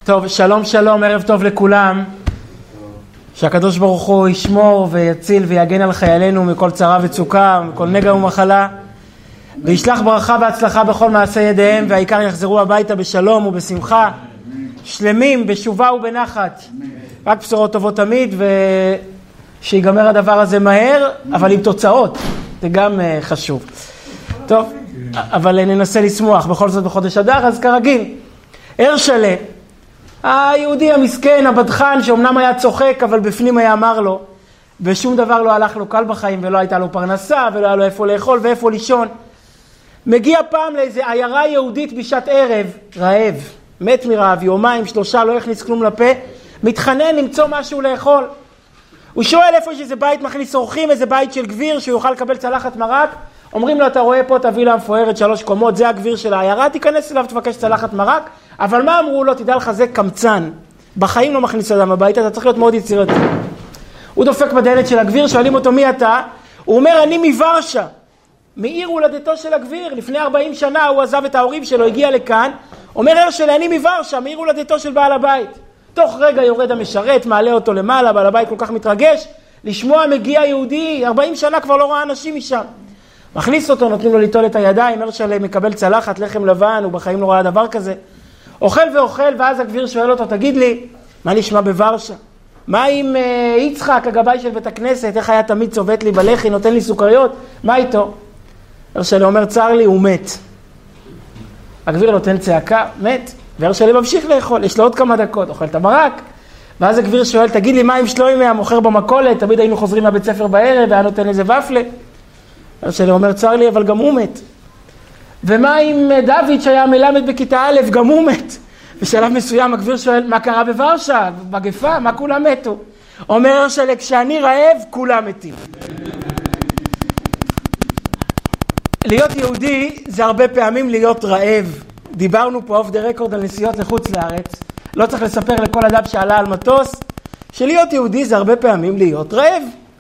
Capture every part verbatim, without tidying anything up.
טוב, שלום שלום, ערב טוב לכולם. שהקדוש ברוך הוא ישמור ויציל ויגן על חיילינו מכל צרה וצוקה, מכל נגע ומחלה, וישלח ברכה והצלחה בכל מעשה ידיהם, והעיקר יחזרו הביתה בשלום ובשמחה, שלמים בשובה ובנחת. רק בשורות טובות תמיד, ושיגמר הדבר הזה מהר, אבל עם תוצאות, זה גם חשוב. טוב, אבל ננסה לשמוח בכל זאת בחודש אדר, אז כרגיל, הרשלה, היהודי המסכן, הבדחן, שאומנם היה צוחק, אבל בפנים היה אמר לו, ושום דבר לא הלך לו קל בחיים, ולא הייתה לו פרנסה, ולא היה לו איפה לאכול ואיפה לישון. מגיע פעם לאיזה עיירה יהודית בשעת ערב, רעב, מת מרעב, יומיים, שלושה, לא הכניס כלום לפה, מתחנן למצוא משהו לאכול. הוא שואל איפה יש איזה בית מכניס אורחים, איזה בית של גביר, שהוא יוכל לקבל צלחת מרק. אומרים לו, אתה רואה פה, תביא לה מפוארת שלוש קומות, זה הגביר של העיירה, תיכנס אליו, תבקש צלחת מרק. אבל מה אמרו לו? תדע לך, זה קמצן. בחיים לא מכניס אדם הביתה, אתה צריך להיות מאוד יצירתי. הוא דופק בדלת של הגביר, שואלים אותו מי אתה? הוא אומר, אני מוורשה. מעיר הולדתו של הגביר, לפני ארבעים שנה הוא עזב את ההורים שלו, הגיע לכאן. אומר הרשלה, אני מוורשה, מעיר הולדתו של בעל הבית. תוך רגע יורד המשרת, מעלה אותו למעלה, בעל הבית כל כך מתרגש. לשמוע מגיע יהודי, ארבעים שנה כבר לא ראה אנשים משם. מכניס אותו, נותנים לו ליטול את הידיים, הרשלה מקבל צלחת, לחם לבן, הוא בחיים לא ראה דבר כזה. אוכל ואוכל, ואז הגביר שואל אותו, תגיד לי, מה נשמע בוורשה? מה עם uh, יצחק, הגבאי של בית הכנסת, איך היה תמיד צובט לי בלחי, נותן לי סוכריות? מה איתו? הרשלה אומר, צר לי, הוא מת. הגביר נותן צעקה, מת, והרשלה ממשיך לאכול, יש לו עוד כמה דקות, אוכל את המרק, ואז הגביר שואל, תגיד לי, מה עם שלוימי המוכר במכולת? תמיד היינו חוזרים מהבית ספר בערב, והיה נותן איזה ופלה. הרשלה אומר, צר לי, אבל גם הוא מת. ומה עם דוד שהיה מלמד בכיתה א', גם הוא מת. בשלב מסוים הגביר שואל, מה קרה בוורשה? בגפה? מה כולם מתו? אומר הרשלה, כשאני רעב, כולם מתים. להיות יהודי זה הרבה פעמים להיות רעב. דיברנו פה אוף דה רקורד על נסיעות לחוץ לארץ. לא צריך לספר לכל אדם שעלה על מטוס, שלהיות יהודי זה הרבה פעמים להיות רעב.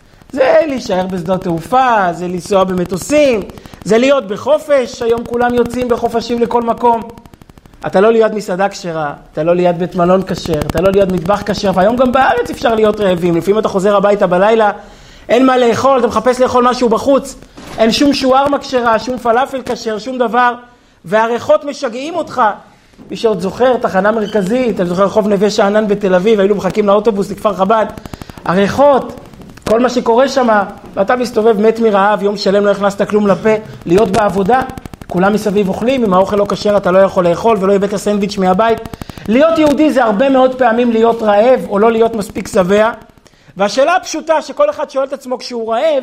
זה להישאר בשדות תעופה, זה לנסוע במטוסים, זה להיות בחופש, היום כולם יוצאים בחופשים לכל מקום. אתה לא ליד מסעדה כשרה, אתה לא ליד בית מלון כשר, אתה לא ליד מטבח כשר, והיום גם בארץ אפשר להיות רעבים. לפעמים אתה חוזר הביתה בלילה, אין מה לאכול, אתה מחפש לאכול משהו בחוץ, אין שום שוארמה כשרה, שום פלאפל כשר, שום דבר, והריחות משגעים אותך. מי שעוד זוכר, תחנה מרכזית, אני זוכר רחוב נווה שאנן בתל אביב, היינו מחכים לאוטובוס לכפר חב"ד, הריחות, כל מה שקורה שם, ואתה מסתובב מת מרעב, יום שלם לא הכנסת כלום לפה, להיות בעבודה, כולם מסביב אוכלים, אם האוכל לא כשר אתה לא יכול לאכול ולא הבאת סנדוויץ' מהבית. להיות יהודי זה הרבה מאוד פעמים להיות רעב או לא להיות מספיק שבע, והשאלה הפשוטה שכל אחד שואל את עצמו כשהוא רעב,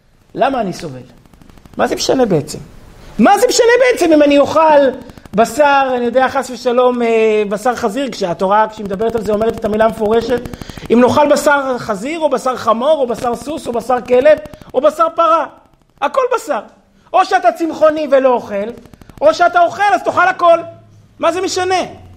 למה אני סובל? מה זה משנה בעצם? מה זה משנה בעצם אם אני אוכל בשר, אני יודע חס ושלום, בשר חזיר, כשהתורה כשהיא מדברת על זה אומרת את המילה מפורשת, אם נאכל בשר חזיר או בשר חמור או בשר סוס או בשר כלב או בשר פרה, הכל בשר. או שאתה צמחוני ולא אוכל, או שאתה אוכל אז תאכל הכל. מה זה משנה?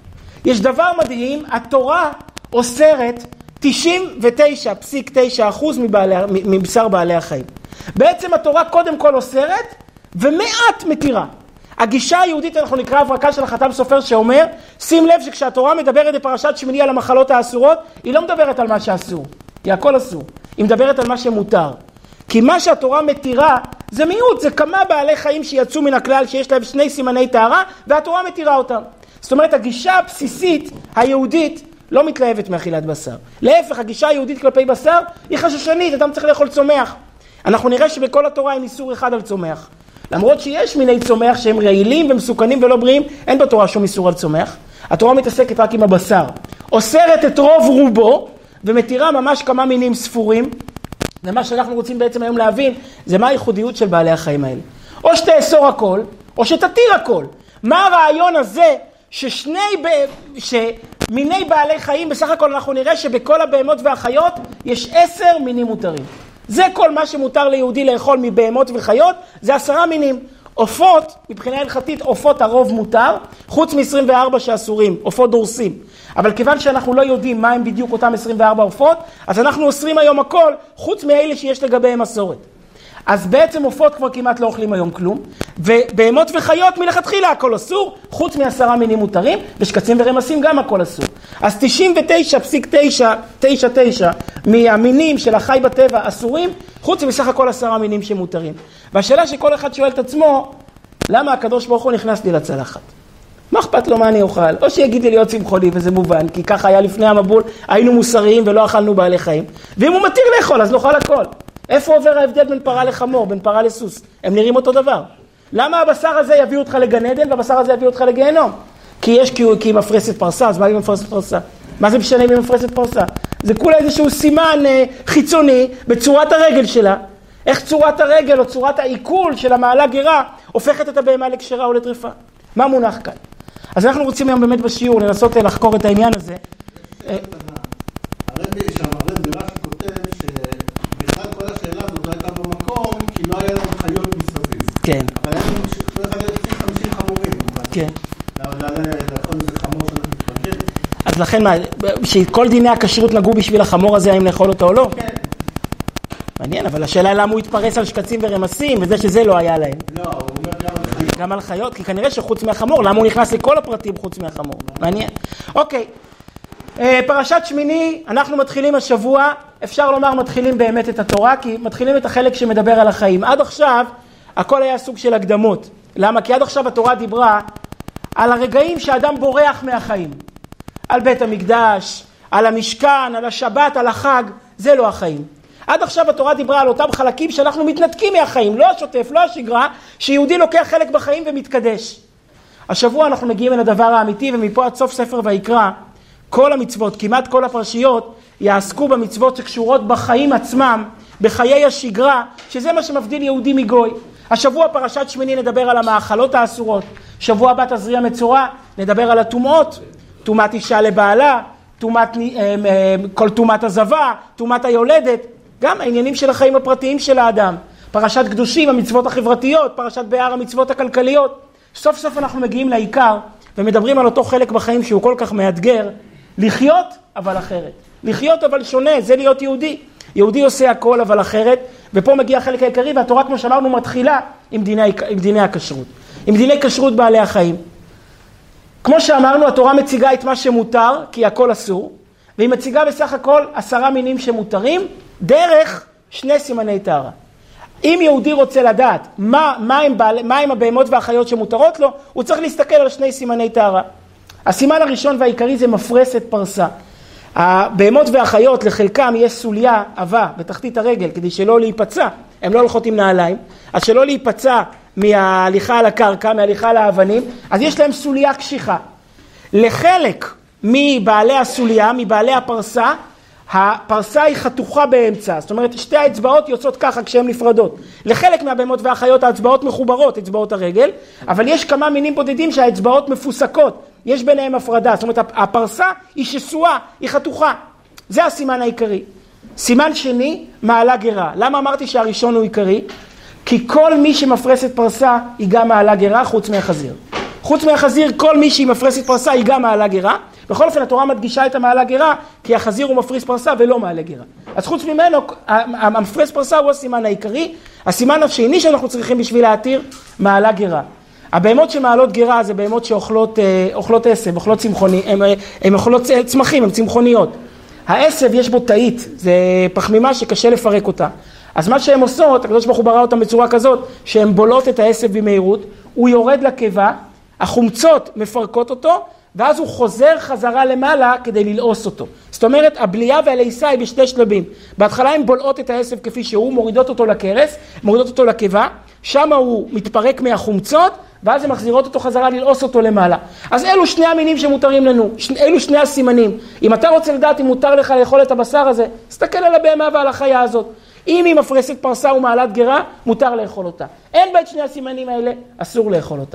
יש דבר מדהים, התורה אוסרת תשעים ותשע נקודה תשע אחוז מבשר בעלי החיים. בעצם התורה קודם כל אוסרת ומעט מתירה. הגישה היהודית, אנחנו נקרא הברקה של החתם סופר שאומר, שים לב שכשהתורה מדברת בפרשת שמיני על המחלות האסורות, היא לא מדברת על מה שאסור, היא הכל אסור. היא מדברת על מה שמותר. כי מה שהתורה מתירה זה מיעוט, זה כמה בעלי חיים שיצאו מן הכלל שיש להם שני סימני טהרה, והתורה מתירה אותם. זאת אומרת, הגישה הבסיסית היהודית לא מתלהבת מאכילת בשר. להפך, הגישה היהודית כלפי בשר היא חששנית, אדם צריך לאכול צומח. אנחנו נראה שבכל התורה אין איסור אחד על צומח. למרות שיש מיני צומח שהם רעילים ומסוכנים ולא בריאים, אין בתורה שום איסור על צומח. התורה מתעסקת רק עם הבשר. אוסרת את רוב רובו, ומתירה ממש כמה מינים ספורים. ומה שאנחנו רוצים בעצם היום להבין, זה מה הייחודיות של בעלי החיים האלה. או שתאסור הכל, או שתתיר הכל. מה הרעיון הזה ששני, ב... שמיני בעלי חיים, בסך הכל אנחנו נראה שבכל הבהמות והחיות יש עשר מינים מותרים. זה כל מה שמותר ליהודי לאכול מבהמות וחיות, זה עשרה מינים. עופות, מבחינה הלכתית, עופות הרוב מותר, חוץ מ-עשרים וארבע שאסורים, עופות דורסים. אבל כיוון שאנחנו לא יודעים מה הם בדיוק אותם עשרים וארבע עופות, אז אנחנו אוסרים היום הכל, חוץ מאלה שיש לגביהם מסורת. אז בעצם עופות כבר כמעט לא אוכלים היום כלום, ובהמות וחיות מלכתחילה הכל אסור, חוץ מעשרה מינים מותרים, ושקצים ורמסים גם הכל אסור. אז תשעים ותשע נקודה תשע תשע תשע מהמינים של החי בטבע אסורים, חוץ מסך הכל עשרה מינים שמותרים. והשאלה שכל אחד שואל את עצמו, למה הקדוש ברוך הוא נכנס לי לצלחת? מה אכפת לו מה אני אוכל? או שיגיד לי להיות צמחוני, וזה מובן, כי ככה היה לפני המבול, היינו מוסריים ולא אכלנו בעלי חיים. ואם הוא מתיר לאכול, אז נאכל הכל. איפה עובר ההבדל בין פרה לחמור, בין פרה לסוס? הם נראים אותו דבר. למה הבשר הזה יביא אותך לגן עדן, והבשר הזה יביא אותך לגיהנום? כי יש, כי, כי היא מפרסת פרסה, אז מה היא מפרסת פרסה? מה זה משנה אם היא מפרסת פרסה? זה כולה איזשהו סימן אה, חיצוני בצורת הרגל שלה. איך צורת הרגל או צורת העיכול של המעלה גרה הופכת את הבהמה לקשרה או לטריפה? מה מונח כאן? אז אנחנו רוצים היום באמת בשיעור לנסות לחקור את העניין הזה. הרבי שם, הרבי רש"י כותב שבכלל כל השאלה הזאת לא הייתה במקום כי לא היה להם חיות מסביב. כן. אבל היה לנו כל אחד היה חמישים חמורים. כן. לכל איזה חמור שאנחנו מתפגר. אז לכן מה, שכל דיני הכשרות נגעו בשביל החמור הזה, האם לאכול אותו או לא? כן. מעניין, אבל השאלה למה הוא התפרס על שקצים ורמסים, וזה שזה לא היה להם. לא, הוא אומר גם על חיות. גם על חיות, כי כנראה שחוץ מהחמור, למה הוא נכנס לכל הפרטים חוץ מהחמור? מעניין. אוקיי, פרשת שמיני, אנחנו מתחילים השבוע, אפשר לומר מתחילים באמת את התורה, כי מתחילים את החלק שמדבר על החיים. עד עכשיו, הכל היה סוג של הקדמות. למה? כי עד עכשיו התורה דיברה על הרגעים שאדם בורח מהחיים. על בית המקדש, על המשכן, על השבת, על החג, זה לא החיים. עד עכשיו התורה דיברה על אותם חלקים שאנחנו מתנתקים מהחיים, לא השוטף, לא השגרה, שיהודי לוקח חלק בחיים ומתקדש. השבוע אנחנו מגיעים אל הדבר האמיתי, ומפה עד סוף ספר ויקרא, כל המצוות, כמעט כל הפרשיות, יעסקו במצוות שקשורות בחיים עצמם, בחיי השגרה, שזה מה שמבדיל יהודי מגוי. השבוע פרשת שמיני נדבר על המאכלות האסורות, שבוע הבא תזריע מצורע, נדבר על הטומאות, טומאת אישה לבעלה, טומאת, כל טומאת הזבה, טומאת היולדת, גם העניינים של החיים הפרטיים של האדם. פרשת קדושים, המצוות החברתיות, פרשת בהר, המצוות הכלכליות. סוף סוף אנחנו מגיעים לעיקר ומדברים על אותו חלק בחיים שהוא כל כך מאתגר, לחיות אבל אחרת. לחיות אבל שונה, זה להיות יהודי. יהודי עושה הכל אבל אחרת, ופה מגיע החלק העיקרי, והתורה כמו שאמרנו מתחילה עם דיני, עם דיני הכשרות. עם דיני כשרות בעלי החיים. כמו שאמרנו, התורה מציגה את מה שמותר, כי הכל אסור, והיא מציגה בסך הכל עשרה מינים שמותרים, דרך שני סימני טהרה. אם יהודי רוצה לדעת מה, מה, הם בעלי, מה הם הבהמות והחיות שמותרות לו, הוא צריך להסתכל על שני סימני טהרה. הסימן הראשון והעיקרי זה מפרסת פרסה. הבהמות והחיות לחלקם יש סוליה עבה בתחתית הרגל, כדי שלא להיפצע, הם לא הולכות עם נעליים, אז שלא להיפצע מההליכה על הקרקע, מההליכה על האבנים, אז יש להם סוליה קשיחה. לחלק מבעלי הסוליה, מבעלי הפרסה, הפרסה היא חתוכה באמצע, זאת אומרת שתי האצבעות יוצאות ככה כשהן נפרדות. לחלק מהבהמות והחיות האצבעות מחוברות, אצבעות הרגל, אבל יש כמה מינים בודדים שהאצבעות מפוסקות, יש ביניהם הפרדה, זאת אומרת הפרסה היא שסועה, היא חתוכה. זה הסימן העיקרי. סימן שני, מעלה גרה. למה אמרתי שהראשון הוא עיקרי? כי כל מי שמפרסת פרסה היא גם מעלה גרה חוץ מהחזיר. חוץ מהחזיר כל מי שהיא מפרסת פרסה היא גם מעלה גרה. בכל אופן התורה מדגישה את המעלה גרה כי החזיר הוא מפריס פרסה ולא מעלה גרה. אז חוץ ממנו המפרס פרסה הוא הסימן העיקרי. הסימן השני שאנחנו צריכים בשביל להתיר מעלה גרה. הבהמות שמעלות גרה זה בהמות שאוכלות אוכלות עשב, אוכלות צמחוני, הם, הם אוכלות צמחים, הם צמחוניות. העשב יש בו תאית, זה פחמימה שקשה לפרק אותה. אז מה שהן עושות, הקדוש ברוך הוא ברא אותם בצורה כזאת, שהן בולות את העשב במהירות, הוא יורד לקיבה, החומצות מפרקות אותו, ואז הוא חוזר חזרה למעלה כדי ללעוס אותו. זאת אומרת, הבלייה והלעיסה היא בשתי שלבים. בהתחלה הן בולעות את העשב כפי שהוא, מורידות אותו לקרס, מורידות אותו לקיבה, שם הוא מתפרק מהחומצות, ואז הן מחזירות אותו חזרה ללעוס אותו למעלה. אז אלו שני המינים שמותרים לנו, אלו שני הסימנים. אם אתה רוצה לדעת אם מותר לך לאכול את הבשר הזה, תסתכל על הבהמה ועל החיה הזאת. אם היא מפרסת פרסה ומעלת גרה, מותר לאכול אותה. אין בה את שני הסימנים האלה, אסור לאכול אותה.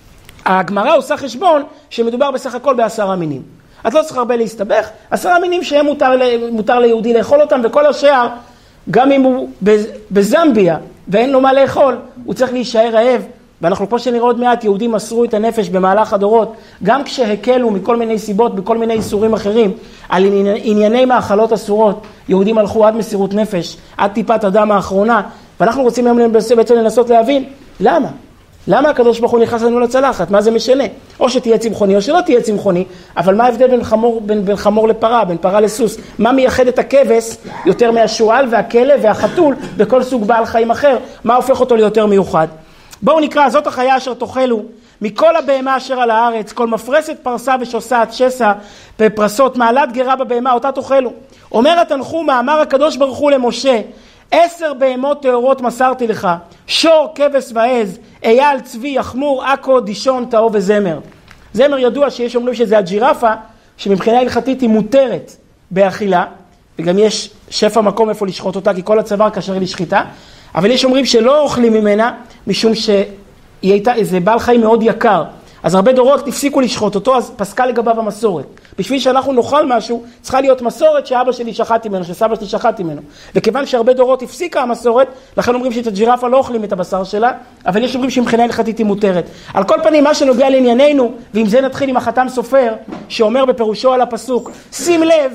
הגמרא עושה חשבון שמדובר בסך הכל בעשרה מינים. את לא צריך הרבה להסתבך, עשרה מינים שהם מותר, מותר ליהודי לאכול אותם, וכל השאר, גם אם הוא בזמביה ואין לו מה לאכול, הוא צריך להישאר רעב. ואנחנו פה שנראה עוד מעט, יהודים מסרו את הנפש במהלך הדורות, גם כשהקלו מכל מיני סיבות, בכל מיני איסורים אחרים, על ענייני מאכלות אסורות, יהודים הלכו עד מסירות נפש, עד טיפת הדם האחרונה, ואנחנו רוצים היום בעצם לנסות להבין, למה? למה הקדוש ברוך הוא נכנס לנו לצלחת? מה זה משנה? או שתהיה צמחוני או שלא תהיה צמחוני, אבל מה ההבדל בין חמור, בין, בין חמור לפרה, בין פרה לסוס? מה מייחד את הכבש יותר מהשועל והכלב והחתול בכל סוג בעל חיים אחר? מה הופך אותו ליותר מיוחד? בואו נקרא, זאת החיה אשר תאכלו, מכל הבהמה אשר על הארץ, כל מפרסת פרסה ושוסעת שסע בפרסות, מעלת גרה בבהמה, אותה תאכלו. אומר התנחומה, אמר הקדוש ברוך הוא למשה, עשר בהמות טהורות מסרתי לך, שור, כבש ועז, אייל, צבי, יחמור, עכו, דישון, תאו וזמר. זמר ידוע שיש אומרים שזה הג'ירפה, שמבחינה הלכתית היא מותרת באכילה, וגם יש שפע מקום איפה לשחוט אותה, כי כל הצוואר כשר לשחיטה, אבל יש אומרים שלא אוכלים ממנה, משום שהיא הייתה איזה בעל חיים מאוד יקר. אז הרבה דורות הפסיקו לשחוט אותו, אז פסקה לגביו המסורת. בשביל שאנחנו נאכל משהו, צריכה להיות מסורת שאבא שלי שחט ממנו, שסבא שלי שחט ממנו. וכיוון שהרבה דורות הפסיקה המסורת, לכן אומרים שאת הג'ירפה לא אוכלים את הבשר שלה, אבל יש אומרים שמבחינה הלכתית היא מותרת. על כל פנים, מה שנוגע לענייננו, ועם זה נתחיל עם החתם סופר, שאומר בפירושו על הפסוק, שים לב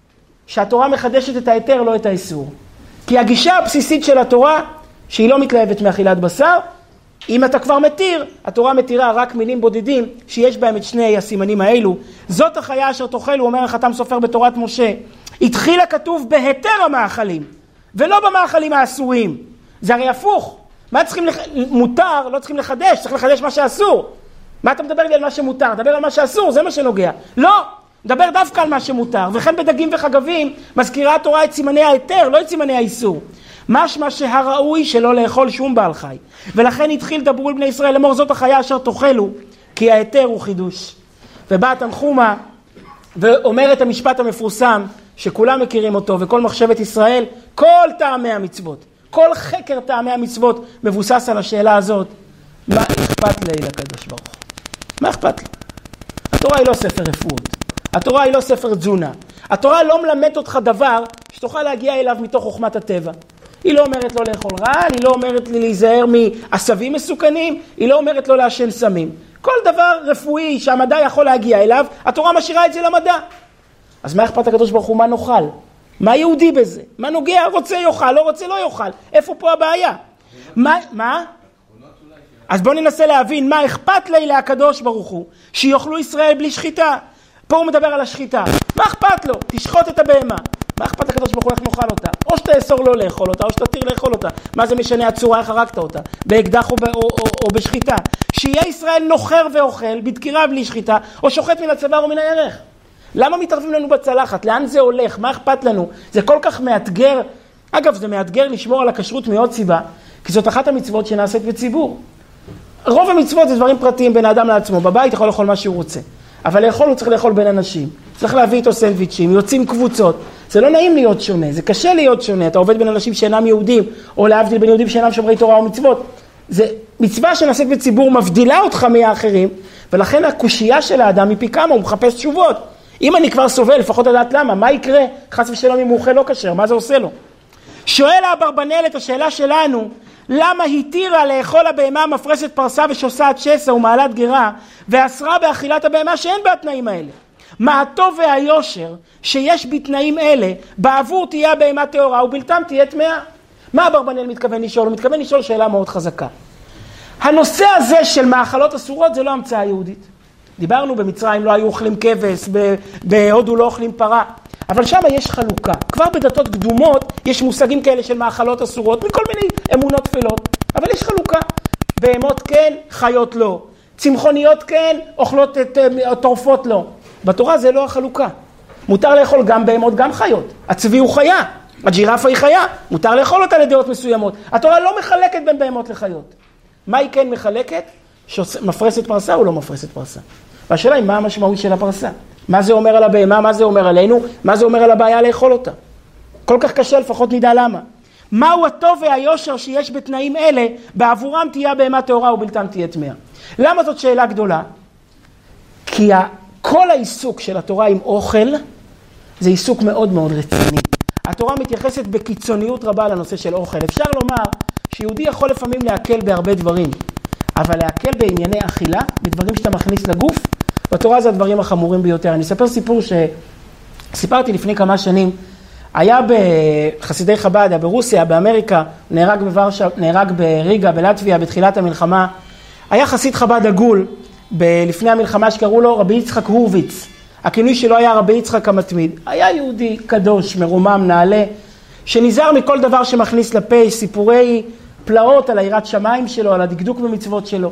שהתורה מחדשת את ההיתר, לא את האיסור. כי הגישה הבסיסית של התורה, שהיא לא מתלהבת מאכילת בשר, אם אתה כבר מתיר, התורה מתירה רק מינים בודדים שיש בהם את שני הסימנים האלו. זאת החיה אשר תאכלו, אומר החתם סופר בתורת משה. התחילה כתוב בהיתר המאכלים, ולא במאכלים האסורים. זה הרי הפוך. מה צריכים לח... מותר, לא צריכים לחדש, צריך לחדש מה שאסור. מה אתה מדבר לי על מה שמותר? דבר על מה שאסור, זה מה שנוגע. לא, דבר דווקא על מה שמותר. וכן בדגים וחגבים מזכירה התורה את סימני ההיתר, לא את סימני האיסור. משמע שהראוי שלא לאכול שום בעל חי. ולכן התחיל דברו על בני ישראל לאמור זאת החיה אשר תאכלו, כי ההיתר הוא חידוש. ובא התנחומה ואומר את המשפט המפורסם שכולם מכירים אותו, וכל מחשבת ישראל, כל טעמי המצוות, כל חקר טעמי המצוות מבוסס על השאלה הזאת, מה אכפת לי לקדוש ברוך הוא? מה אכפת לו? התורה היא לא ספר רפואות, התורה היא לא ספר תזונה, התורה לא מלמד אותך דבר שתוכל להגיע אליו מתוך חוכמת הטבע. היא לא אומרת לא לאכול רעל, היא לא אומרת לי להיזהר מעשבים מסוכנים, היא לא אומרת לא לעשן סמים. כל דבר רפואי שהמדע יכול להגיע אליו, התורה משאירה את זה למדע. אז מה אכפת הקדוש ברוך הוא? מה נאכל? מה יהודי בזה? מה נוגע? רוצה יאכל, לא רוצה לא יאכל. איפה פה הבעיה? מה? מה? אז בואו ננסה להבין מה אכפת לי לקדוש ברוך הוא, שיאכלו ישראל בלי שחיטה. פה הוא מדבר על השחיטה. מה אכפת לו? תשחוט את הבהמה. מה אכפת הקדוש ברוך הוא איך נאכל אותה? או שתאסור לא לאכול אותה, או שתתיר לאכול אותה. מה זה משנה הצורה איך הרגת אותה? באקדח או, או, או, או בשחיטה. שיהיה ישראל נוחר ואוכל, בדקירה בלי שחיטה, או שוחט מן הצוואר או מן הירך. למה מתערבים לנו בצלחת? לאן זה הולך? מה אכפת לנו? זה כל כך מאתגר. אגב, זה מאתגר לשמור על הכשרות מעוד סיבה, כי זאת אחת המצוות שנעשית בציבור. רוב המצוות זה דברים פרטיים בין האדם לעצמו. בבית יכול לאכול מה שהוא רוצה. אבל לאכול הוא צריך לאכול בין אנשים. צריך להביא איתו סנדוויצ'ים, יוצאים קבוצות. זה לא נעים להיות שונה, זה קשה להיות שונה. אתה עובד בין אנשים שאינם יהודים, או להבדיל בין יהודים שאינם שומרי תורה ומצוות. זה מצווה שנעשית בציבור מבדילה אותך מהאחרים, ולכן הקושייה של האדם היא פי כמה, הוא מחפש תשובות. אם אני כבר סובל, לפחות לדעת למה, מה יקרה? חס ושלום אם הוא אוכל לא כשר, מה זה עושה לו? שואל האברבנאל את השאלה שלנו, למה התירה לאכול הבהמה מפרסת פרסה ושוסעת שסע ומעלת גרה, ואסרה באכילת הבהמה שאין בה התנאים האלה? מה הטוב והיושר שיש בתנאים אלה, בעבור תהיה הבהמה טהורה ובלתם תהיה טמאה? מה אברבנאל מתכוון לשאול? הוא מתכוון לשאול שאלה מאוד חזקה. הנושא הזה של מאכלות אסורות זה לא המצאה יהודית. דיברנו במצרים לא היו אוכלים כבש, בהודו לא אוכלים פרה, אבל שם יש חלוקה. כבר בדתות קדומות יש מושגים כאלה של מאכלות אסורות מכל מיני אמונות תפילות, אבל יש חלוקה. בהמות כן, חיות לא. צמחוניות כן, אוכלות את טורפות לא. בתורה זה לא החלוקה. מותר לאכול גם בהמות, גם חיות. הצבי הוא חיה, הג'ירפה היא חיה, מותר לאכול אותה לדעות מסוימות. התורה לא מחלקת בין בהמות לחיות. מה היא כן מחלקת? מפרסת פרסה או לא מפרסת פרסה? והשאלה היא מה המשמעות של הפרסה? מה זה אומר על הבהמה? מה זה אומר עלינו? מה זה אומר על הבעיה לאכול אותה? כל כך קשה, לפחות נדע למה. מהו הטוב והיושר שיש בתנאים אלה, בעבורם תהיה הבהמה טהורה ובלתם תהיה טמאה? למה זאת שאלה גדולה? כי כל העיסוק של התורה עם אוכל, זה עיסוק מאוד מאוד רציני. התורה מתייחסת בקיצוניות רבה לנושא של אוכל. אפשר לומר שיהודי יכול לפעמים להקל בהרבה דברים, אבל להקל בענייני אכילה, בדברים שאתה מכניס לגוף, בתורה זה הדברים החמורים ביותר. אני אספר סיפור שסיפרתי לפני כמה שנים, היה בחסידי חב"ד, ברוסיה, באמריקה, נהרג בוורשה, נהרג בריגה, בלטביה, בתחילת המלחמה, היה חסיד חב"ד עגול, ב- לפני המלחמה שקראו לו רבי יצחק הורוביץ. הכינוי שלו היה רבי יצחק המתמיד. היה יהודי קדוש, מרומם, נעלה, שנזהר מכל דבר שמכניס לפה, סיפורי פלאות על היראת שמיים שלו, על הדקדוק במצוות שלו.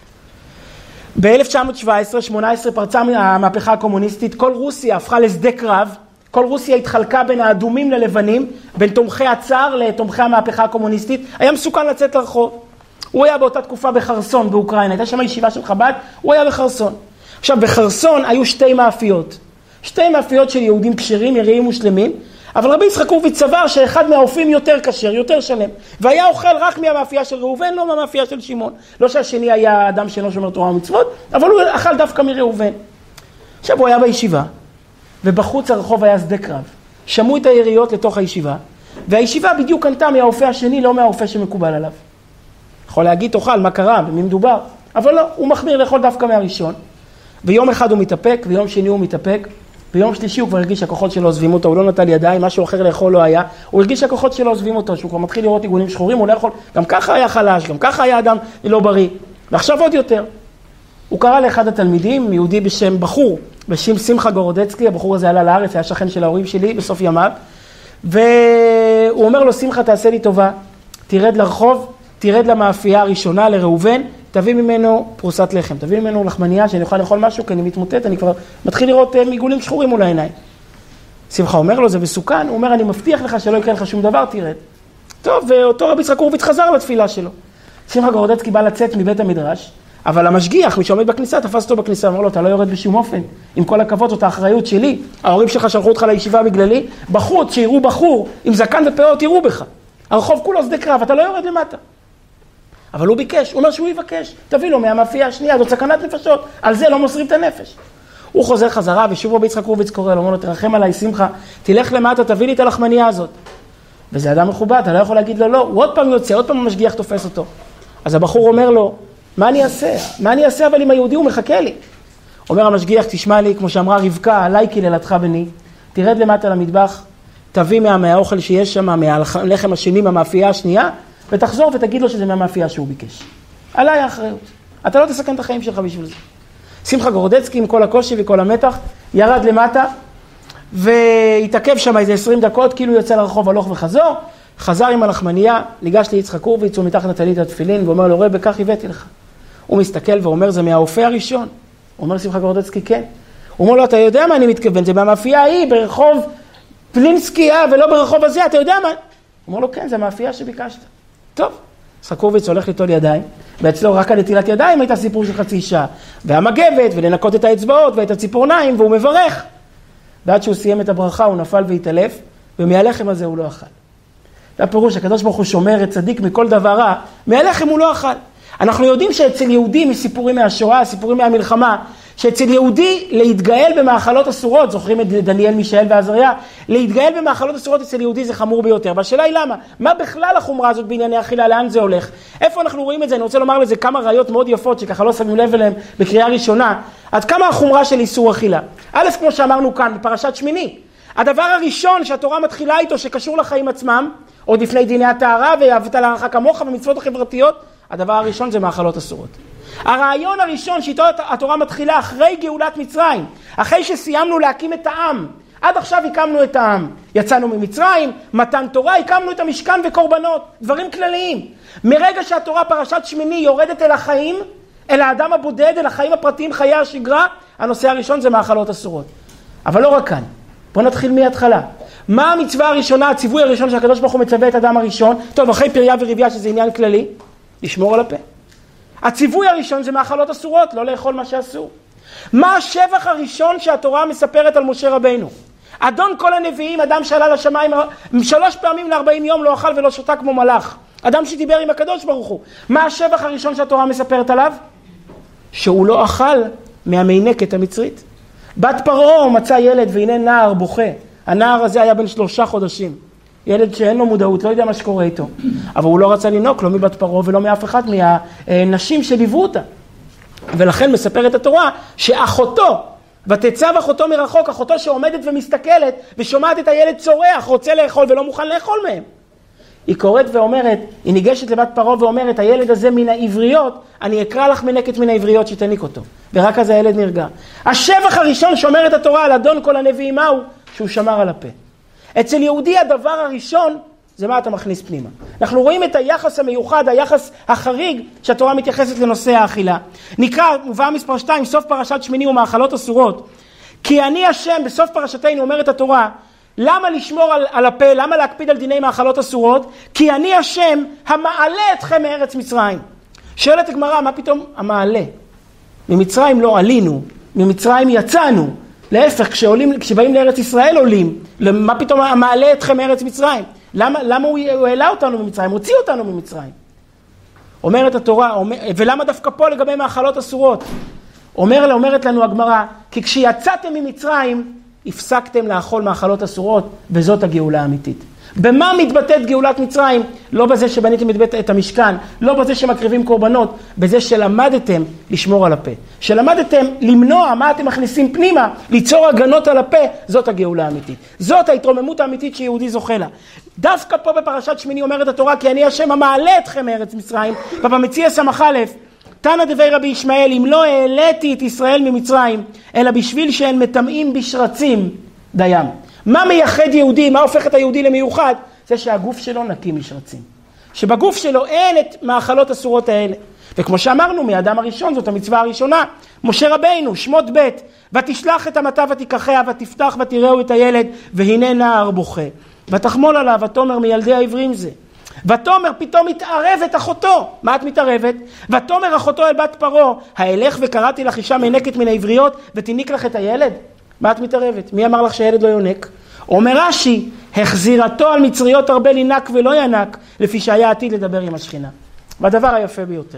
ב-אלף תשע מאות שבע עשרה שמונה עשרה פרצה המהפכה הקומוניסטית, כל רוסיה הפכה לשדה קרב, כל רוסיה התחלקה בין האדומים ללבנים, בין תומכי הצאר לתומכי המהפכה הקומוניסטית, היה מסוכן לצאת לרחוב. הוא היה באותה תקופה בחרסון באוקראינה, הייתה שם ישיבה של חב"ד, הוא היה בחרסון. עכשיו בחרסון היו שתי מאפיות, שתי מאפיות של יהודים כשרים, יראים ושלמים, אבל רבי יצחק הורוביץ סבר שאחד מהאופים יותר כשר, יותר שלם, והיה אוכל רק מהמאפייה של ראובן, לא מהמאפייה של שמעון. לא שהשני היה אדם שאינו שומר תורה ומצוות, אבל הוא אכל דווקא מראובן. עכשיו הוא היה בישיבה, ובחוץ הרחוב היה שדה קרב. שמעו את היריות לתוך הישיבה, והישיבה בדיוק ענתה מהאופה השני, לא מהאופה שמקובל עליו. יכול להגיד, תאכל, מה קרה, במי מדובר? אבל לא, הוא מחמיר לאכול דווקא מהראשון. ויום אחד הוא מתאפק, ויום שני הוא מתאפק, ביום שלישי הוא כבר הרגיש שהכוחות שלו עוזבים אותו, הוא לא נטל ידיים, משהו אחר לאכול לא היה, הוא הרגיש שהכוחות שלו עוזבים אותו, שהוא כבר מתחיל לראות עיגולים שחורים, הוא לא יכול, גם ככה היה חלש, גם ככה היה אדם לא בריא, ועכשיו עוד יותר. הוא קרא לאחד התלמידים, יהודי בשם בחור, בשם שמחה גורודצקי, הבחור הזה עלה לארץ, היה שכן של ההורים שלי בסוף ימיו, והוא אומר לו, שמחה תעשה לי טובה, תרד לרחוב, תרד למאפייה הראשונה לראובן, תביא ממנו פרוסת לחם, תביא ממנו לחמניה שאני אוכל לאכול משהו, כי אני מתמוטט, אני כבר מתחיל לראות עיגולים שחורים מול העיניים. שמחה אומר לו, זה מסוכן, הוא אומר, אני מבטיח לך שלא יקרה לך שום דבר, תרד. טוב, ואותו רבי יצחק הורוביץ חזר לתפילה שלו. שמחה גורודצקי בא לצאת מבית המדרש, אבל המשגיח, מי שעומד בכניסה, תפס אותו בכניסה, אמר לו, אתה לא יורד בשום אופן, עם כל הכבוד, זאת האחריות שלי, ההורים שלך שלחו אותך לישיבה בגללי, בחוץ, שיראו בחור, עם זקן ופאות, יראו בך. הרחוב כולו שדה קרב, אתה לא יורד למטה. אבל הוא ביקש, הוא אומר שהוא יבקש, תביא לו מהמאפייה השנייה, זאת סכנת נפשות, על זה לא מוסרים את הנפש. הוא חוזר חזרה, ושוב רבי יצחק הורוביץ קורא לו, אומר לו, תרחם עליי, שמחה, תלך למטה, תביא לי את הלחמניה הזאת. וזה אדם מכובד, אתה לא יכול להגיד לו, לא, הוא עוד פעם יוצא, עוד פעם המשגיח תופס אותו. אז הבחור אומר לו, מה אני אעשה? מה אני אעשה, אבל עם היהודי הוא מחכה לי. אומר המשגיח, תשמע לי, כמו שאמרה רבקה, עליי קללתך בני, תרד למטה למטבח, תביא מה, מהאוכל שיש שם, מהלחם השני, מהמאפייה השנייה, ותחזור ותגיד לו שזה מהמאפייה שהוא ביקש. עליי האחריות. אתה לא תסכן את החיים שלך בשביל זה. שמחה גורודצקי עם כל הקושי וכל המתח, ירד למטה, והתעכב שם איזה עשרים דקות, כאילו יוצא לרחוב הלוך וחזור, חזר עם הלחמניה, ניגש ליצחק הורוביץ, הוא מתחת לטלית התפילין, ואומר לו, רבי, כך הבאתי לך. הוא מסתכל ואומר, זה מהאופה הראשון. הוא אומר שמחה גורודצקי, כן. הוא אומר לו, אתה יודע מה אני מתכוון, זה מהמאפייה ההיא, ברחוב פלינסקי, ולא ברחוב הזה, אתה יודע מה? הוא אומר לו, כן, זה מהמאפייה שביקשת. טוב, יצחק הורוביץ הולך ליטול ידיים, ואצלו רק על נטילת ידיים הייתה סיפור של חצי שעה, והמגבת, ולנקות את האצבעות ואת הציפורניים, והוא מברך. ועד שהוא סיים את הברכה, הוא נפל והתעלף, ומהלחם הזה הוא לא אכל. זה הפירוש, הקדוש ברוך הוא שומר את צדיק מכל דבר רע, מהלחם הוא לא אכל. אנחנו יודעים שאצל יהודים, מסיפורים מהשואה, סיפורים מהמלחמה, שאצל יהודי להתגאל במאכלות אסורות, זוכרים את דניאל, מישאל ועזריה, להתגאל במאכלות אסורות אצל יהודי זה חמור ביותר. והשאלה היא למה? מה בכלל החומרה הזאת בענייני אכילה? לאן זה הולך? איפה אנחנו רואים את זה? אני רוצה לומר לזה כמה ראיות מאוד יפות שככה לא שמים לב אליהם בקריאה ראשונה. עד כמה החומרה של איסור אכילה? א', כמו שאמרנו כאן, בפרשת שמיני. הדבר הראשון שהתורה מתחילה איתו שקשור לחיים עצמם, עוד לפני דיני הטהרה ואהבת לרעך כמוך ומצוות החברתיות, הדבר הראשון זה מאכלות אסורות. הרעיון הראשון שאיתו התורה מתחילה אחרי גאולת מצרים, אחרי שסיימנו להקים את העם, עד עכשיו הקמנו את העם, יצאנו ממצרים, מתן תורה, הקמנו את המשכן וקורבנות, דברים כלליים. מרגע שהתורה פרשת שמיני יורדת אל החיים, אל האדם הבודד, אל החיים הפרטיים, חיי השגרה, הנושא הראשון זה מאכלות אסורות. אבל לא רק כאן, בואו נתחיל מההתחלה. מה המצווה הראשונה, הציווי הראשון שהקדוש ברוך הוא מצווה את האדם הראשון? טוב, אחרי פריה ורבייה שזה עניין כללי, לשמור על הפה. הציווי הראשון זה מאכלות אסורות, לא לאכול מה שאסור. מה השבח הראשון שהתורה מספרת על משה רבינו? אדון כל הנביאים, אדם שעלה לשמיים שלוש פעמים לארבעים יום לא אכל ולא שותה כמו מלאך. אדם שדיבר עם הקדוש ברוך הוא. מה השבח הראשון שהתורה מספרת עליו? שהוא לא אכל מהמינקת המצרית. בת פרעה מצא ילד והנה נער בוכה. הנער הזה היה בן שלושה חודשים. ילד שאין לו מודעות, לא יודע מה שקורה איתו. אבל הוא לא רצה לנוק, לא מבת פרעה ולא מאף אחד מהנשים שליוו אותה. ולכן מספרת התורה שאחותו, ותצב אחותו מרחוק, אחותו שעומדת ומסתכלת ושומעת את הילד צורח, רוצה לאכול ולא מוכן לאכול מהם. היא קוראת ואומרת, היא ניגשת לבת פרעה ואומרת, הילד הזה מן העבריות, אני אקרא לך מנקת מן העבריות שתניק אותו. ורק אז הילד נרגע. השבח הראשון שאומרת התורה על אדון כל הנביאים מהו? שהוא שמר על הפה. אצל יהודי הדבר הראשון, זה מה אתה מכניס פנימה. אנחנו רואים את היחס המיוחד, היחס החריג, שהתורה מתייחסת לנושא האכילה. נקרא, מובאה מספר שתיים, סוף פרשת שמיני ומאכלות אסורות. כי אני השם, בסוף פרשתנו אומרת התורה, למה לשמור על, על הפה, למה להקפיד על דיני מאכלות אסורות? כי אני השם המעלה אתכם מארץ מצרים. שואלת הגמרא, מה פתאום המעלה? ממצרים לא עלינו, ממצרים יצאנו. להפך, כשעולים, כשבאים לארץ ישראל עולים, מה פתאום המעלה אתכם מארץ מצרים? למה, למה הוא, הוא העלה אותנו ממצרים? הוציא אותנו ממצרים. אומרת התורה, אומר, ולמה דווקא פה לגבי מאכלות אסורות? אומר, אומרת לנו הגמרא, כי כשיצאתם ממצרים, הפסקתם לאכול מאכלות אסורות, וזאת הגאולה האמיתית. במה מתבטאת גאולת מצרים? לא בזה שבניתם את המשכן, לא בזה שמקריבים קורבנות, בזה שלמדתם לשמור על הפה. שלמדתם למנוע מה אתם מכניסים פנימה, ליצור הגנות על הפה, זאת הגאולה האמיתית. זאת ההתרוממות האמיתית שיהודי זוכה לה. דווקא פה בפרשת שמיני אומרת התורה, כי אני השם המעלה אתכם מארץ מצרים, ובמציע סמך א', תנא דבי רבי ישמעאל, אם לא העליתי את ישראל ממצרים, אלא בשביל שהן מטמאים בשרצים דיים. מה מייחד יהודי, מה הופך את היהודי למיוחד? זה שהגוף שלו נקי משרצים. שבגוף שלו אין את מאכלות אסורות האלה. וכמו שאמרנו, מהאדם הראשון, זאת המצווה הראשונה, משה רבינו, שמות ב' ותשלח את המטה ותיקחיה ותפתח ותראהו את הילד, והנה נער בוכה. ותחמול עליו ותאמר מילדי העברים זה. ותאמר פתאום מתערבת אחותו. מה את מתערבת? ותאמר אחותו אל בת פרעה, האלך וקראתי לך אישה מנקת מן העבריות ותיניק לך את הילד? מה את מתערבת? מי אמר לך שהילד לא יונק? אומר רש"י, החזירתו על מצריות הרבה לינק ולא ינק, לפי שהיה עתיד לדבר עם השכינה. והדבר היפה ביותר.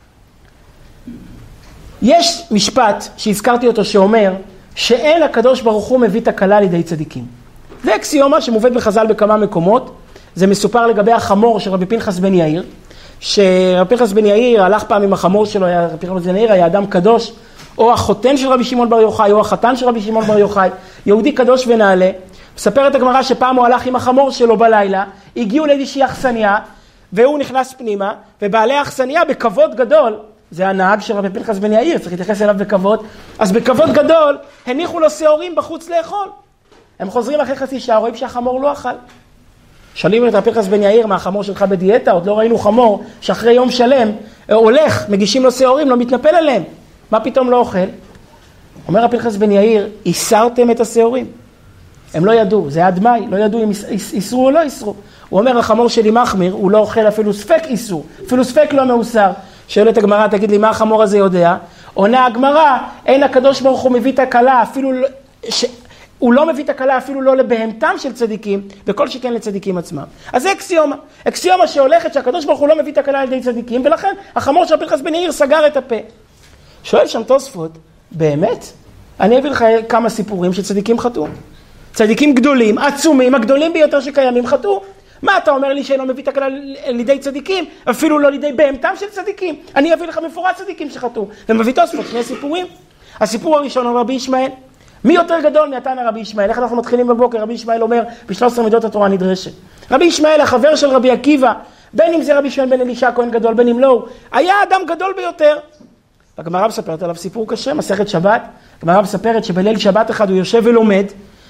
יש משפט שהזכרתי אותו שאומר, שאין הקדוש ברוך הוא מביא תקלה לידי צדיקים. זה אקסיומה שמובאת בחז"ל בכמה מקומות. זה מסופר לגבי החמור של רבי פנחס בן יאיר, שרבי פנחס בן יאיר הלך פעם עם החמור שלו, רבי פנחס בן יאיר היה אדם קדוש, או החותן של רבי שמעון בר יוחאי, או החתן של רבי שמעון בר יוחאי, יהודי קדוש ונעלה. מספרת הגמרא שפעם הוא הלך עם החמור שלו בלילה, הגיעו לאיזושהי אכסניה, והוא נכנס פנימה, ובעלי האכסניה בכבוד גדול, זה הנהג של רבי פנחס בן יאיר, צריך להתייחס אליו בכבוד, אז בכבוד גדול הניחו לו שעורים בחוץ לאכול. הם חוזרים אחרי חצי שעה, רואים שהחמור לא אכל. שואלים את רבי פנחס בן יאיר, מה החמור שלך בדיאטה? עוד לא ראינו חמור שאחרי יום שלם הולך, מגישים לו שעורים, לא מתנפל עליהם. מה פתאום לא אוכל? אומר רבי פנחס בן יאיר, איסרתם את השעורים. הם לא ידעו, זה עד מאי, לא ידעו אם איסרו או לא איסרו. הוא אומר, החמור שלי מחמיר, הוא לא אוכל אפילו ספק איסור, אפילו ספק לא מאוסר. שואלת הגמרא, תגיד לי, מה החמור הזה יודע? עונה הגמרא, אין הקדוש ברוך הוא מביא תקלה, אפילו ש... הוא לא מביא תקלה אפילו לא לבהמתם של צדיקים, וכל שכן לצדיקים עצמם. אז זה אקסיומה. אקסיומה שהולכת שהקדוש ברוך הוא לא מביא תקלה על ידי צדיקים, ולכן החמור של רבי פנחס בן יאיר סגר את הפה. שואל שם תוספות, באמת? אני אביא לך כמה סיפורים שצדיקים חטאו. צדיקים גדולים, עצומים, הגדולים ביותר שקיימים חטאו. מה אתה אומר לי שלא מביא תקלה לידי צדיקים, אפילו לא לידי בהמתם של צדיקים? אני אביא לך מפורט צדיקים שחטאו. ומביא תוספות שני סיפורים. הסיפור הראשון על רבי ישמעאל. מי יותר גדול מהתנא רבי ישמעאל? איך אנחנו מתחילים בבוקר? רבי ישמעאל אומר, ב-שלוש עשרה מידות התורה נדרשת. רבי ישמעאל, החבר של רבי עקיבא, בין אם זה רבי ישמעאל בן אלישע, כהן גדול, בין אם לא, היה אדם גדול ביותר. הגמרא מספרת עליו סיפור קשה, מסכת שבת. הגמרא מספרת שבליל שבת אחד הוא יושב ולומד,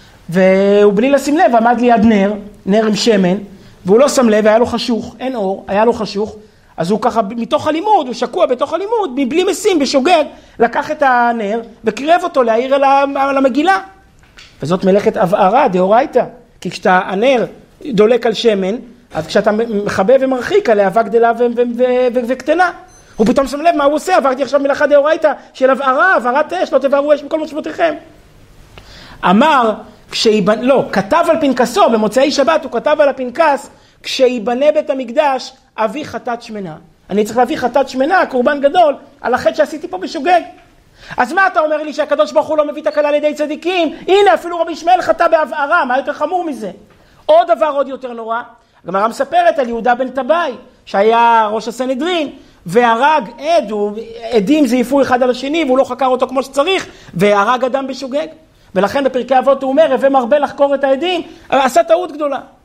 והוא בלי לשים לב, עמד ליד נר, נר עם שמן, והוא לא שם לב, היה לו חשוך, אין אור, היה לו חשוך. אז הוא ככה, מתוך הלימוד, הוא שקוע בתוך הלימוד, מבלי משים, בשוגג, לקח את הנר וקרב אותו להעיר על המגילה. וזאת מלאכת הבערה, דאורייתא. כי כשאתה, הנר דולק על שמן, אז כשאתה מחבא ומרחיק עליה, אבק גדלה וקטנה. הוא פתאום שם לב מה הוא עושה, עברתי עכשיו מלאכה דאורייתא של הבערה, הבערת אש, לא תבערו אש מכל מושבותיכם. אמר, כשיבנ... לא, כתב על פנקסו, במוצאי שבת הוא כתב על הפנקס, כשיבנה בית המקדש, אביא חטאת שמנה. אני צריך להביא חטאת שמנה, קורבן גדול, על החטא שעשיתי פה בשוגג. אז מה אתה אומר לי שהקדוש ברוך הוא לא מביא תקלה לידי צדיקים? הנה, אפילו רבי ישמעאל חטא בהבערה, מה יותר חמור מזה? עוד דבר עוד יותר נורא, הגמרא מספרת על יהודה בן טבעי, שהיה ראש הסנהדרין, והרג עד, עדים זייפו אחד על השני, והוא לא חקר אותו כמו שצריך, והרג אדם בשוגג. ולכן בפרקי אבות הוא אומר, הווה מרבה לחקור את העדים, עשה טעות גדולה.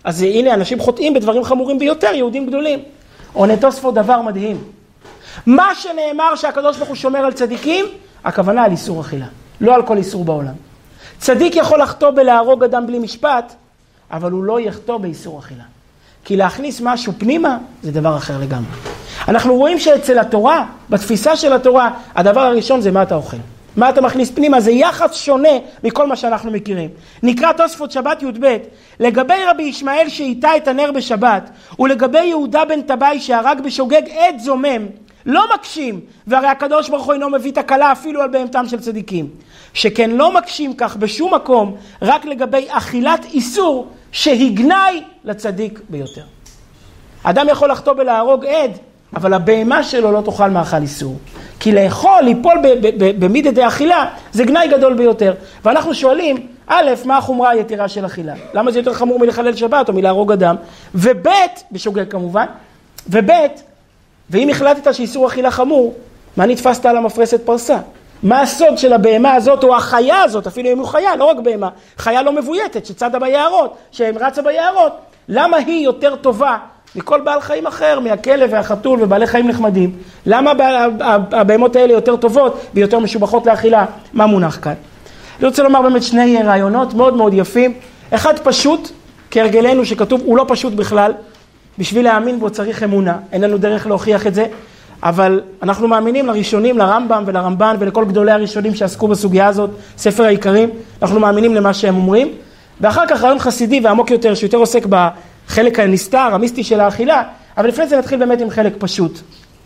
אז הנה, אנשים חוטאים בדברים חמורים ביותר, יהודים גדולים. עונה תוספות דבר מדהים. מה שנאמר שהקדוש ברוך הוא שומר על צדיקים, הכוונה על איסור אכילה, לא על כל איסור בעולם. צדיק יכול לחטוא בלהרוג אדם בלי משפט, אבל הוא לא יחטוא באיסור אכילה. כי להכניס משהו פנימה, זה דבר אחר לגמרי. אנחנו רואים שאצל התורה, בתפיסה של התורה, הדבר הראשון זה מה אתה אוכל. מה אתה מכניס פנימה, זה יחס שונה מכל מה שאנחנו מכירים. נקרא תוספות שבת י"ב, לגבי רבי ישמעאל שהיטה את הנר בשבת, ולגבי יהודה בן טבעי שהרג בשוגג עד זומם, לא מקשים, והרי הקדוש ברוך הוא אינו מביא תקלה אפילו על בהמתם של צדיקים. שכן לא מקשים כך בשום מקום, רק לגבי אכילת איסור, שהיא גנאי לצדיק ביותר. אדם יכול לחטוא בלהרוג עד, אבל הבהמה שלו לא תאכל מאכל איסור. כי לאכול, ליפול במידת האכילה, זה גנאי גדול ביותר. ואנחנו שואלים, א', מה החומרה היתרה של אכילה? למה זה יותר חמור מלחלל שבת או מלהרוג אדם? וב', בשוגג כמובן, וב', ואם החלטת שאיסור אכילה חמור, מה נתפסת על המפרסת פרסה? מה הסוד של הבהמה הזאת או החיה הזאת, אפילו אם הוא חיה, לא רק בהמה, חיה לא מבויתת שצדה ביערות, שרצה ביערות, למה היא יותר טובה מכל בעל חיים אחר, מהכלב והחתול ובעלי חיים נחמדים? למה הבהמות האלה יותר טובות ויותר משובחות לאכילה? מה מונח כאן? אני רוצה לומר באמת שני רעיונות מאוד מאוד יפים. אחד פשוט, כהרגלנו שכתוב, הוא לא פשוט בכלל, בשביל להאמין בו צריך אמונה, אין לנו דרך להוכיח את זה, אבל אנחנו מאמינים לראשונים, לרמב"ם ולרמב"ן ולכל גדולי הראשונים שעסקו בסוגיה הזאת, ספר העיקרים, אנחנו מאמינים למה שהם אומרים, ואחר כך רעיון חסידי ועמוק יותר, שיותר עוסק בחלק הנסתר, המיסטי של האכילה, אבל לפני זה נתחיל באמת עם חלק פשוט.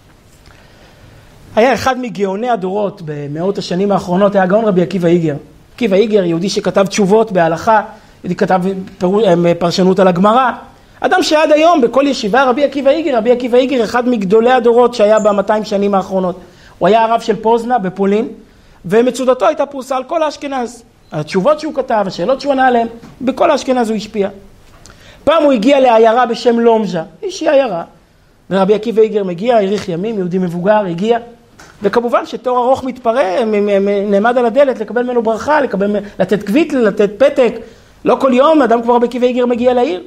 היה אחד מגאוני הדורות במאות השנים האחרונות, היה גאון רבי עקיבא איגר. עקיבא איגר, יהודי שכתב תשובות בהלכה, יהודי כתב פרשנות על הגמרא, אדם שעד היום בכל ישיבה, רבי עקיבא איגר, רבי עקיבא איגר, אחד מגדולי הדורות שהיה ב-מאתיים שנים האחרונות. הוא היה הרב של פוזנה בפולין, ומצודתו הייתה פרוסה על כל האשכנז. התשובות שהוא כתב, השאלות שהוא ענה עליהן, בכל האשכנז הוא השפיע. פעם הוא הגיע לעיירה בשם לומז'ה, אישי עיירה, ורבי עקיבא איגר מגיע, האריך ימים, יהודי מבוגר, הגיע, וכמובן שתור ארוך מתפרע, נעמד על הדלת לקבל ממנו ברכה, לקבל, לתת קוויטל, לתת פתק. לא כל יום אדם כבר רבי עקיבא איגר מגיע לעיר.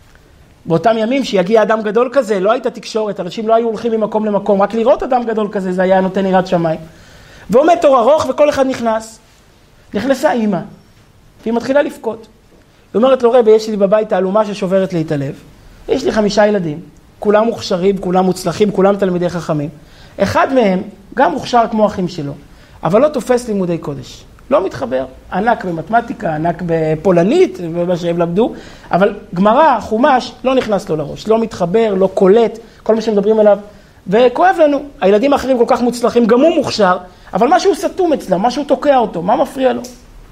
באותם ימים שיגיע אדם גדול כזה, לא הייתה תקשורת, אנשים לא היו הולכים ממקום למקום, רק לראות אדם גדול כזה, זה היה נותן יראת שמיים. ועומד תור ארוך וכל אחד נכנס. נכנסה אימא, והיא מתחילה לבכות. היא אומרת לו, רבי, יש לי בבית תעלומה ששוברת לי את הלב. יש לי חמישה ילדים, כולם מוכשרים, כולם מוצלחים, כולם תלמידי חכמים. אחד מהם גם מוכשר כמו אחים שלו, אבל לא תופס לימודי קודש. לא מתחבר, ענק במתמטיקה, ענק בפולנית, במה שהם למדו, אבל גמרא, חומש, לא נכנס לו לראש, לא מתחבר, לא קולט, כל מה שמדברים עליו, וכואב לנו. הילדים האחרים כל כך מוצלחים, גם הוא מוכשר, אבל משהו סתום אצלם, משהו תוקע אותו, מה מפריע לו?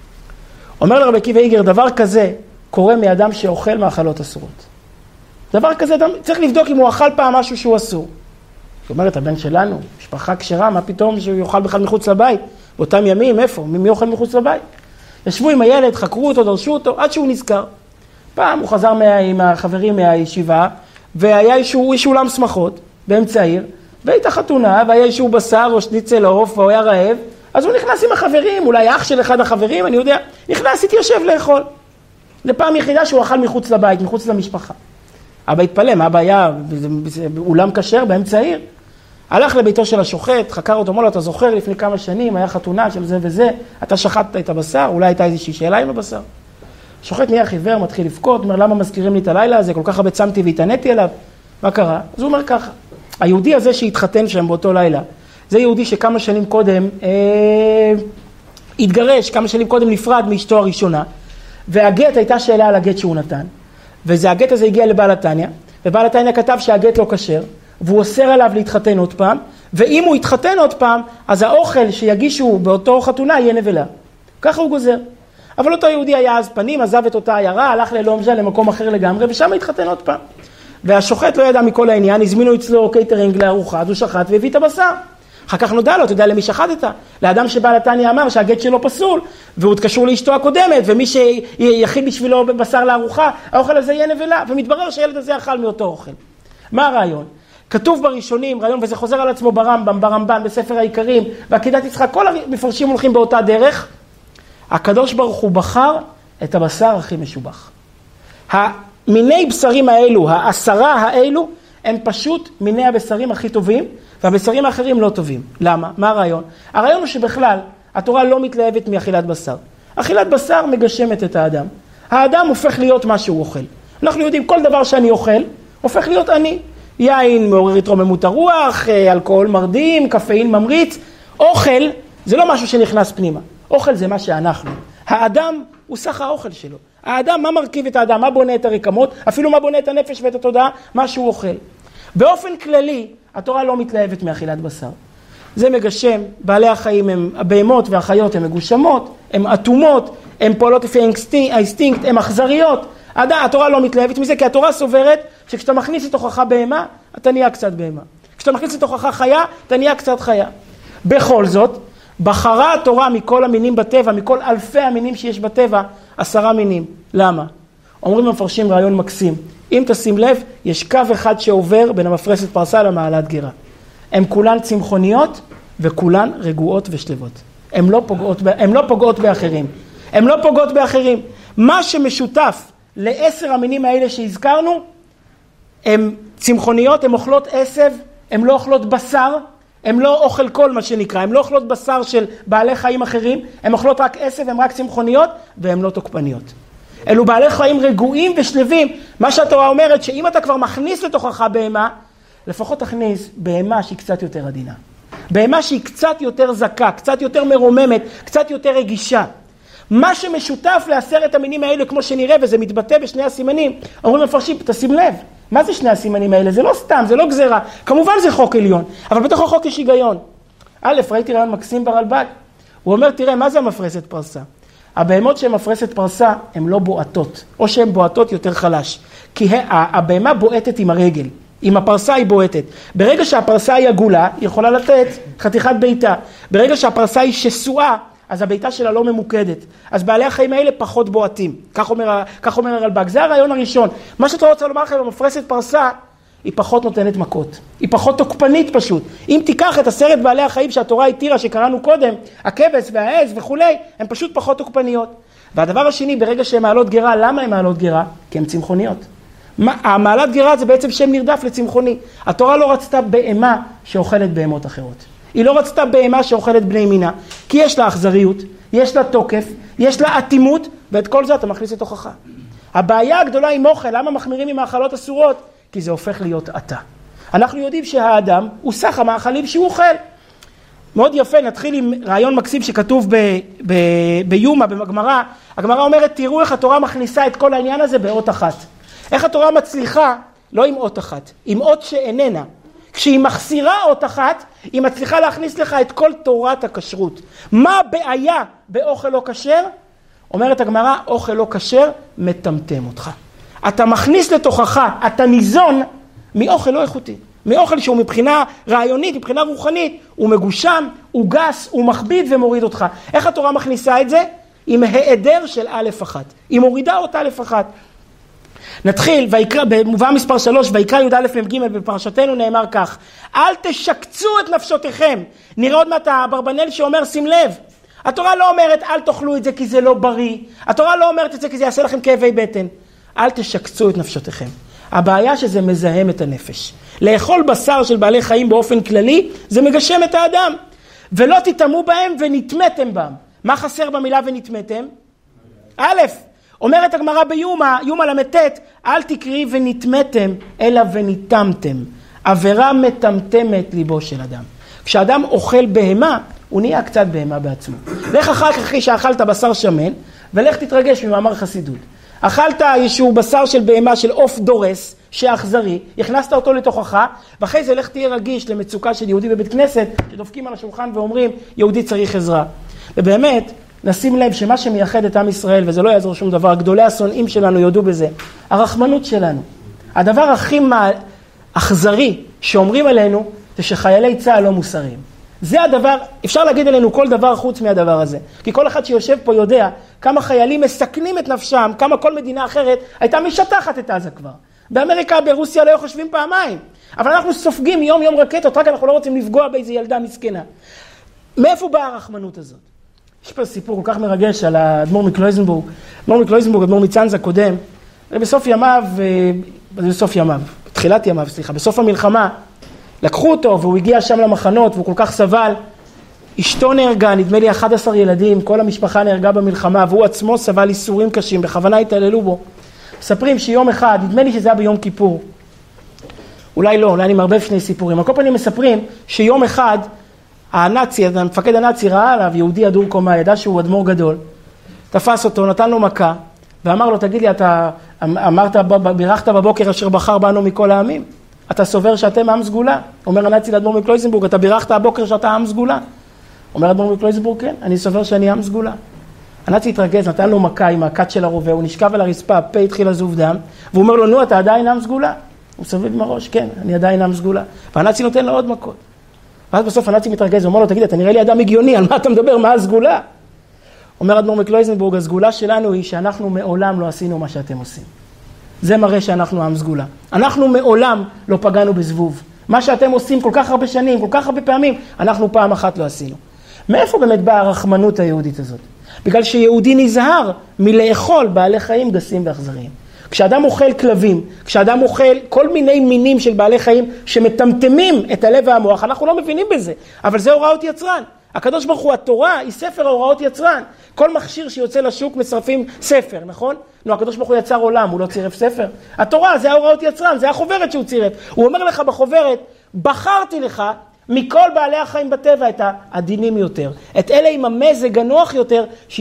אומר לרבי עקיבא איגר, דבר כזה קורה מאדם שאוכל מאכלות אסורות. דבר כזה, צריך לבדוק אם הוא אכל פעם משהו שהוא אסור. זאת אומרת, הבן שלנו, משפחה כשרה, מה פתאום שהוא יאכל בכלל מחוץ לבית? באותם ימים, איפה? מי אוכל מחוץ לבית? ישבו עם הילד, חקרו אותו, דרשו אותו, עד שהוא נזכר. פעם הוא חזר מה, עם החברים מהישיבה, והיה איזשהו אולם שמחות באמצע העיר, והייתה חתונה, והיה איזשהו בשר או שניצל עוף, והוא היה רעב, אז הוא נכנס עם החברים, אולי אח של אחד החברים, אני יודע, נכנס, התיישב לאכול. לפעם יחידה שהוא אכל מחוץ לבית, מחוץ למשפחה. אבא התפלא, מה הבעיה? אולם כשר באמצע העיר. הלך לביתו של השוחט, חקר אותו, אמר לו, אתה זוכר לפני כמה שנים, היה חתונה של זה וזה, אתה שחטת את הבשר, אולי הייתה איזושהי שאלה עם הבשר. השוחט נהיה חיוור, מתחיל לבכות, אומר, למה מזכירים לי את הלילה הזה, כל כך הרבה צמתי והתעניתי אליו, מה קרה? אז הוא אומר ככה, היהודי הזה שהתחתן שם באותו לילה, זה יהודי שכמה שנים קודם אה, התגרש, כמה שנים קודם נפרד מאשתו הראשונה, והגט הייתה שאלה על הגט שהוא נתן, וזה הגט הזה הגיע לבעל התניא, ובעל התניא כתב שהגט לא כשר, והוא אוסר עליו להתחתן עוד פעם, ואם הוא יתחתן עוד פעם, אז האוכל שיגישו באותו חתונה יהיה נבלה. ככה הוא גוזר. אבל אותו יהודי היה אז פנים, עזב את אותה עיירה, הלך ללומז'ה למקום אחר לגמרי, ושם התחתן עוד פעם. והשוחט לא ידע מכל העניין, הזמינו אצלו קייטרינג לארוחה, אז הוא שחט והביא את הבשר. אחר כך נודע לו, אתה יודע למי שחטת? לאדם שבעל התניא אמר שהגט שלו פסול, והוא התקשור לאשתו הקודמת, ומי שיכין בשבילו בשר לארוחה, האוכל הזה יהיה נבלה, ומתברר שהילד הזה אכל מאותו אוכל. מה הרעיון? כתוב בראשונים, רעיון, וזה חוזר על עצמו ברמב"ם, ברמב"ן, בספר העיקרים, בעקידת יצחק, כל המפרשים הולכים באותה דרך. הקדוש ברוך הוא בחר את הבשר הכי משובח. מיני בשרים האלו, העשרה האלו, הם פשוט מיני הבשרים הכי טובים, והבשרים האחרים לא טובים. למה? מה הרעיון? הרעיון הוא שבכלל, התורה לא מתלהבת מאכילת בשר. אכילת בשר מגשמת את האדם. האדם הופך להיות מה שהוא אוכל. אנחנו יודעים, כל דבר שאני אוכל, הופך להיות אני. יין מעורר התרוממות הרוח, אלכוהול מרדים, קפאין ממריץ. אוכל זה לא משהו שנכנס פנימה. אוכל זה מה שאנחנו. האדם הוא סך האוכל שלו. האדם, מה מרכיב את האדם? מה בונה את הרקמות? אפילו מה בונה את הנפש ואת התודעה? מה שהוא אוכל. באופן כללי, התורה לא מתלהבת מאכילת בשר. זה מגשם, בעלי החיים הם, הבהמות והחיות הן מגושמות, הן אטומות, הן פועלות לפי האינסטינקט, הן אכזריות. התורה לא מתלהבת מזה, כי התורה סוברת שכשאתה מכניס לתוכך בהמה, אתה נהיה קצת בהמה. כשאתה מכניס לתוכך חיה, אתה נהיה קצת חיה. בכל זאת, בחרה התורה מכל המינים בטבע, מכל אלפי המינים שיש בטבע, עשרה מינים. למה? אומרים המפרשים רעיון מקסים. אם תשים לב, יש קו אחד שעובר בין המפרסת פרסה למעלת גרה. הן כולן צמחוניות וכולן רגועות ושלבות. הן לא פוגעות, הן לא פוגעות באחרים. הן לא פוגעות באחרים. מה שמשותף לעשר המינים האלה שהזכרנו, הן צמחוניות, הן אוכלות עשב, הן לא אוכלות בשר, הן לא אוכל כל מה שנקרא, הן לא אוכלות בשר של בעלי חיים אחרים, הן אוכלות רק עשב, הן רק צמחוניות, והן לא תוקפניות. אלו בעלי חיים רגועים ושלבים. מה שהתורה אומרת, שאם אתה כבר מכניס לתוכך בהמה, לפחות תכניס בהמה שהיא קצת יותר עדינה. בהמה שהיא קצת יותר זקה, קצת יותר מרוממת, קצת יותר רגישה. מה שמשותף לעשרת המינים האלה, כמו שנראה, וזה מתבטא בשני הסימנים, אומרים מפרשים, תשים לב, מה זה שני הסימנים האלה? זה לא סתם, זה לא גזרה. כמובן זה חוק עליון, אבל בתוך החוק יש היגיון. א', ראיתי רעיון מקסים ברלב"ג. הוא אומר, תראה, מה זה המפרסת פרסה? הבהמות שהן מפרסת פרסה, הן לא בועטות, או שהן בועטות יותר חלש. כי הבהמה בועטת עם הרגל, עם הפרסה היא בועטת. ברגע שהפרסה היא עגולה, היא יכולה לתת חתיכת ביתה. ברגע שהפרסה היא שסועה, אז הביתה שלה לא ממוקדת. אז בעלי החיים האלה פחות בועטים. כך אומר, כך אומר הרלב"ג. זה הרעיון הראשון. מה שאתה רוצה לומר לכם, במפרסת פרסה, היא פחות נותנת מכות. היא פחות תוקפנית פשוט. אם תיקח את עשרת בעלי החיים שהתורה התירה, שקראנו קודם, הכבש והעז וכולי, הן פשוט פחות תוקפניות. והדבר השני, ברגע שהן מעלות גרה, למה הן מעלות גרה? כי הן צמחוניות. המעלת גרה זה בעצם שם נרדף לצמחוני. התורה לא רצתה בהמה שאוכלת בהמות אחרות. היא לא רצתה בהמה שאוכלת בני מינה, כי יש לה אכזריות, יש לה תוקף, יש לה אטימות, ואת כל זה אתה מכניס לתוכך. הבעיה הגדולה עם אוכל, למה מחמירים עם מאכלות אסורות? כי זה הופך להיות עתה. אנחנו יודעים שהאדם הוא סך המאכלים שהוא אוכל. מאוד יפה, נתחיל עם רעיון מקסים שכתוב ב, ב, ביומה, בגמרא. הגמרא אומרת, תראו איך התורה מכניסה את כל העניין הזה באות אחת. איך התורה מצליחה, לא עם אות אחת, עם אות שאיננה. כשהיא מחסירה אות אחת, היא מצליחה להכניס לך את כל תורת הכשרות. מה הבעיה באוכל לא כשר? אומרת הגמרא, אוכל לא כשר מטמטם אותך. אתה מכניס לתוכך, אתה ניזון מאוכל לא איכותי. מאוכל שהוא מבחינה רעיונית, מבחינה רוחנית, הוא מגושם, הוא גס, הוא מכביד ומוריד אותך. איך התורה מכניסה את זה? עם העדר של א' אחת. היא מורידה אותה א' אחת. נתחיל, ויקרא, במובא מספר שלוש, ויקרא י' א' מ' ג' בפרשתנו נאמר כך, אל תשקצו את נפשותיכם. נראה עוד מעט אברבנאל שאומר, שים לב, התורה לא אומרת אל תאכלו את זה כי זה לא בריא, התורה לא אומרת את זה כי זה יעשה לכם כאבי בטן, אל תשקצו את נפשותיכם. הבעיה שזה מזהם את הנפש. לאכול בשר של בעלי חיים באופן כללי, זה מגשם את האדם. ולא תטמאו בהם ונטמאתם בהם. מה חסר במילה ונטמאתם? א', אומרת הגמרא ביומא, יומא למתת, אל תקראי ונטמאתם, אלא וניטמתם. עבירה מטמטמת ליבו של אדם. כשאדם אוכל בהמה, הוא נהיה קצת בהמה בעצמו. לך אחר כך אחרי שאכלת בשר שמן, ולך תתרגש ממאמר חסידות. אכלת איזשהו בשר של בהמה של עוף דורס, שאכזרי, הכנסת אותו לתוכך, ואחרי זה לך תהיה רגיש למצוקה של יהודי בבית כנסת, שדופקים על השולחן ואומרים, יהודי צריך עזרה. ובאמת, נשים לב שמה שמייחד את עם ישראל, וזה לא יעזור שום דבר, גדולי השונאים שלנו יודו בזה, הרחמנות שלנו. הדבר הכי אכזרי שאומרים עלינו, זה שחיילי צה"ל לא מוסריים. זה הדבר, אפשר להגיד עלינו כל דבר חוץ מהדבר הזה. כי כל אחד שיושב פה יודע כמה חיילים מסכנים את נפשם, כמה כל מדינה אחרת הייתה משטחת את עזה כבר. באמריקה, ברוסיה לא חושבים פעמיים. אבל אנחנו סופגים יום יום רקטות, רק אנחנו לא רוצים לפגוע באיזו ילדה מסכנה. מאיפה באה הרחמנות הזאת? יש פה סיפור כל כך מרגש על האדמו"ר מקלויזנבורג. אדמו"ר מקלויזנבורג, אדמו"ר מצאנז הקודם, בסוף ימיו, בסוף ימיו, בתחילת ימיו, סליחה, בסוף המלחמה, לקחו אותו והוא הגיע שם למחנות והוא כל כך סבל. אשתו נהרגה, נדמה לי אחד עשר ילדים, כל המשפחה נהרגה במלחמה, והוא עצמו סבל איסורים קשים, בכוונה התעללו בו. מספרים שיום אחד, נדמה לי שזה היה ביום כיפור, אולי לא, אולי אני מערבב שני סיפורים, על כל פנים מספרים שיום אחד הנאצי, המפקד הנאצי ראה עליו, יהודי אדור קומה, ידע שהוא אדמו"ר גדול, תפס אותו, נתן לו מכה, ואמר לו, תגיד לי, אתה אמרת, בירכת בבוקר אשר בחר בנו מכל העמים? אתה סובר שאתם עם סגולה? אומר הנאצי לאדמו"ר מקלויזנבורג, אתה בירכת הבוקר שאתה עם סגולה? אומר אדמו"ר מקלויזנבורג, כן, אני סובר שאני עם סגולה. הנאצי התרגז, נתן לו מכה עם הכת של הרובה, הוא נשכב על הרצפה, הפה התחיל לזוב דם, והוא אומר לו, נו, אתה עדיין עם סגולה? הוא סביב עם הראש, כן, אני עדיין עם סגולה. והנאצי נותן לו עוד מכות. ואז בסוף הנאצי מתרגז, הוא אומר לו, תגיד, אתה נראה לי אדם הגיוני, על מה אתה מדבר, מה הסגולה? אומר אדמו"ר מקלויזנבורג, הסגולה שלנו היא שאנחנו מעולם לא עשינו מה שאתם עושים. זה מראה שאנחנו עם סגולה. אנחנו מעולם לא פגענו בזבוב. מה שאתם עושים כל כך הרבה שנים, כל כך הרבה פעמים, אנחנו פעם אחת לא עשינו. מאיפה באמת באה הרחמנות היהודית הזאת? בגלל שיהודי נזהר מלאכול בעלי חיים גסים ואכזריים. כשאדם אוכל כלבים, כשאדם אוכל כל מיני מינים של בעלי חיים שמטמטמים את הלב והמוח, אנחנו לא מבינים בזה, אבל זה הוראות יצרן. הקדוש ברוך הוא, התורה היא ספר הוראות יצרן. כל מכשיר שיוצא לשוק מצרפים ספר, נכון? נו, הקדוש ברוך הוא יצר עולם, הוא לא צירף ספר. התורה זה ההוראות יצרן, זה החוברת שהוא צירף. הוא אומר לך בחוברת, בחרתי לך מכל בעלי החיים בטבע את העדינים יותר. את אלה עם המזג הנוח יותר,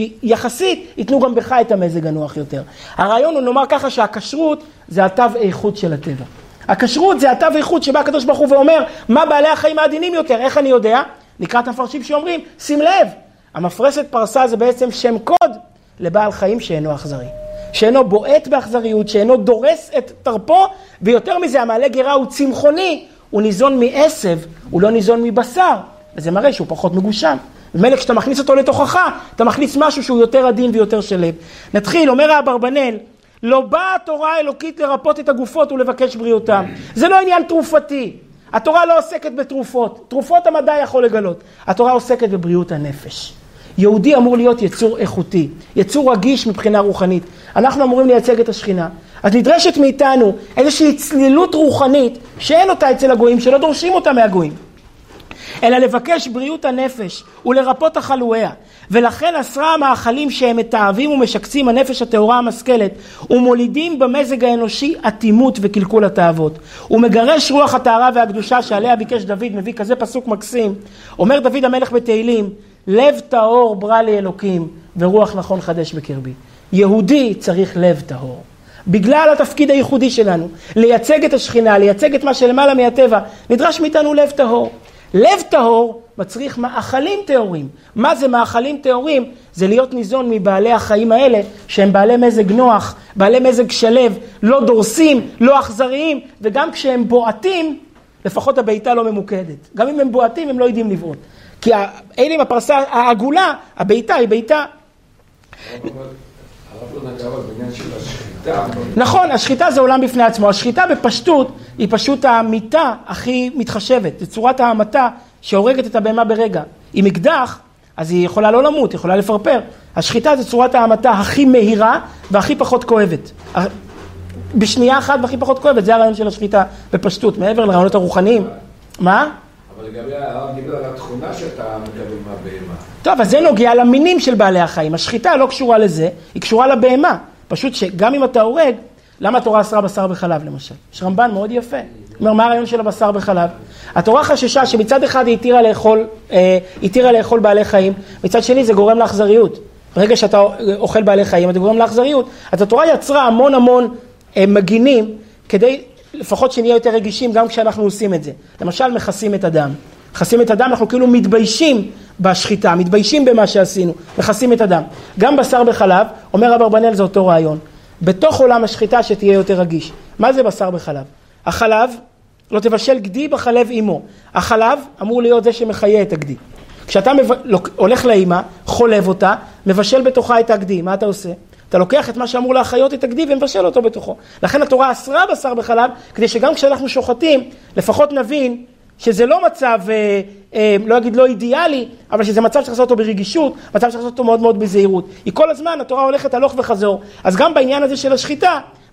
שיחסית ייתנו גם בך את המזג הנוח יותר. הרעיון הוא לומר ככה שהכשרות זה התו איכות של הטבע. הכשרות זה התו איכות שבא הקדוש ברוך הוא ואומר, מה בעלי החיים העדינים יותר? איך אני יודע? לקראת המפרשים שאומרים, שים לב, המפרסת פרסה זה בעצם שם קוד לבעל חיים שאינו אכזרי. שאינו בועט באכזריות, שאינו דורס את תרפו, ויותר מזה, המעלה גרה הוא צמחוני, הוא ניזון מעשב, הוא לא ניזון מבשר, וזה מראה שהוא פחות מגושם. במילא כשאתה מכניס אותו לתוכך, אתה מכניס משהו שהוא יותר עדין ויותר שלב. נתחיל, אומר האברבנאל, לא באה התורה האלוקית לרפות את הגופות ולבקש בריאותם. זה לא עניין תרופתי. התורה לא עוסקת בתרופות. תרופות המדע יכול לגלות. התורה עוסקת בבריאות הנפש. יהודי אמור להיות יצור איכותי, יצור רגיש מבחינה רוחנית. אנחנו אמורים לייצג את השכינה. אז נדרשת מאיתנו איזושהי צלילות רוחנית שאין אותה אצל הגויים, שלא דורשים אותה מהגויים. אלא לבקש בריאות הנפש ולרפות תחלואיה. ולכן עשרה המאכלים שהם מתאהבים ומשקצים הנפש הטהורה המשכלת ומולידים במזג האנושי אטימות וקלקול התאוות. ומגרש רוח הטהרה והקדושה שעליה ביקש דוד, מביא כזה פסוק מקסים. אומר דוד המלך בתהילים, לב טהור ברא לי אלוקים ורוח נכון חדש בקרבי. יהודי צריך לב טהור. בגלל התפקיד הייחודי שלנו, לייצג את השכינה, לייצג את מה שלמעלה מהטבע, נדרש מאיתנו לב טהור. לב טהור מצריך מאכלים טהורים. מה זה מאכלים טהורים? זה להיות ניזון מבעלי החיים האלה, שהם בעלי מזג נוח, בעלי מזג שלב, לא דורסים, לא אכזריים, וגם כשהם בועטים, לפחות הביתה לא ממוקדת. גם אם הם בועטים, הם לא יודעים לבעוט. כי אלה עם הפרסה העגולה, הביתה היא ביתה. הרב לא נגע בעניין של השחיטה. נכון, השחיטה זה עולם בפני עצמו. השחיטה בפשטות היא פשוט המיטה הכי מתחשבת. זה צורת ההמתה שהורגת את הבהמה ברגע. עם אקדח, אז היא יכולה לא למות, היא יכולה לפרפר. השחיטה זה צורת ההמתה הכי מהירה והכי פחות כואבת. בשנייה אחת והכי פחות כואבת, זה הרעיון של השחיטה בפשטות, מעבר לרעיונות הרוחניים. מה? אבל לגבי הרב דיבר על התכונה שאתה מקבל מהבהמה. טוב, אז זה נוגע למינים של בעלי החיים. השחיטה לא קשורה לזה, היא קשורה לבהמה. פשוט שגם אם אתה הורג, למה התורה אסרה בשר בחלב למשל? יש רמב"ן מאוד יפה. אומר, מה הרעיון של הבשר בחלב? התורה חששה שמצד אחד היא התירה לאכול, אה, התירה לאכול בעלי חיים, מצד שני זה גורם לאכזריות. ברגע שאתה אוכל בעלי חיים, זה גורם לאכזריות. אז התורה יצרה המון המון אה, מגינים, כדי לפחות שנהיה יותר רגישים גם כשאנחנו עושים את זה. למשל, מכסים את הדם. מכסים את הדם, אנחנו כאילו מתביישים בשחיטה, מתביישים במה שעשינו, מכסים את הדם. גם בשר בחלב, אומר אברבנאל, זה אותו רעיון. בתוך עולם השחיטה שתהיה יותר רגיש. מה זה בשר בחלב? החלב, לא תבשל גדי בחלב אימו. החלב אמור להיות זה שמחיה את הגדי. כשאתה מב... הולך לאמא, חולב אותה, מבשל בתוכה את הגדי. מה אתה עושה? אתה לוקח את מה שאמור להחיות את הגדי ומבשל אותו בתוכו. לכן התורה אסרה בשר בחלב, כדי שגם כשאנחנו שוחטים, לפחות נבין שזה לא מצב, אה, אה, לא אגיד לא אידיאלי, אבל שזה מצב שצריך לעשות אותו ברגישות, מצב שצריך לעשות אותו מאוד מאוד בזהירות. היא כל הזמן, התורה הולכת הלוך וחזור. אז גם בעניין הזה של השחיטה,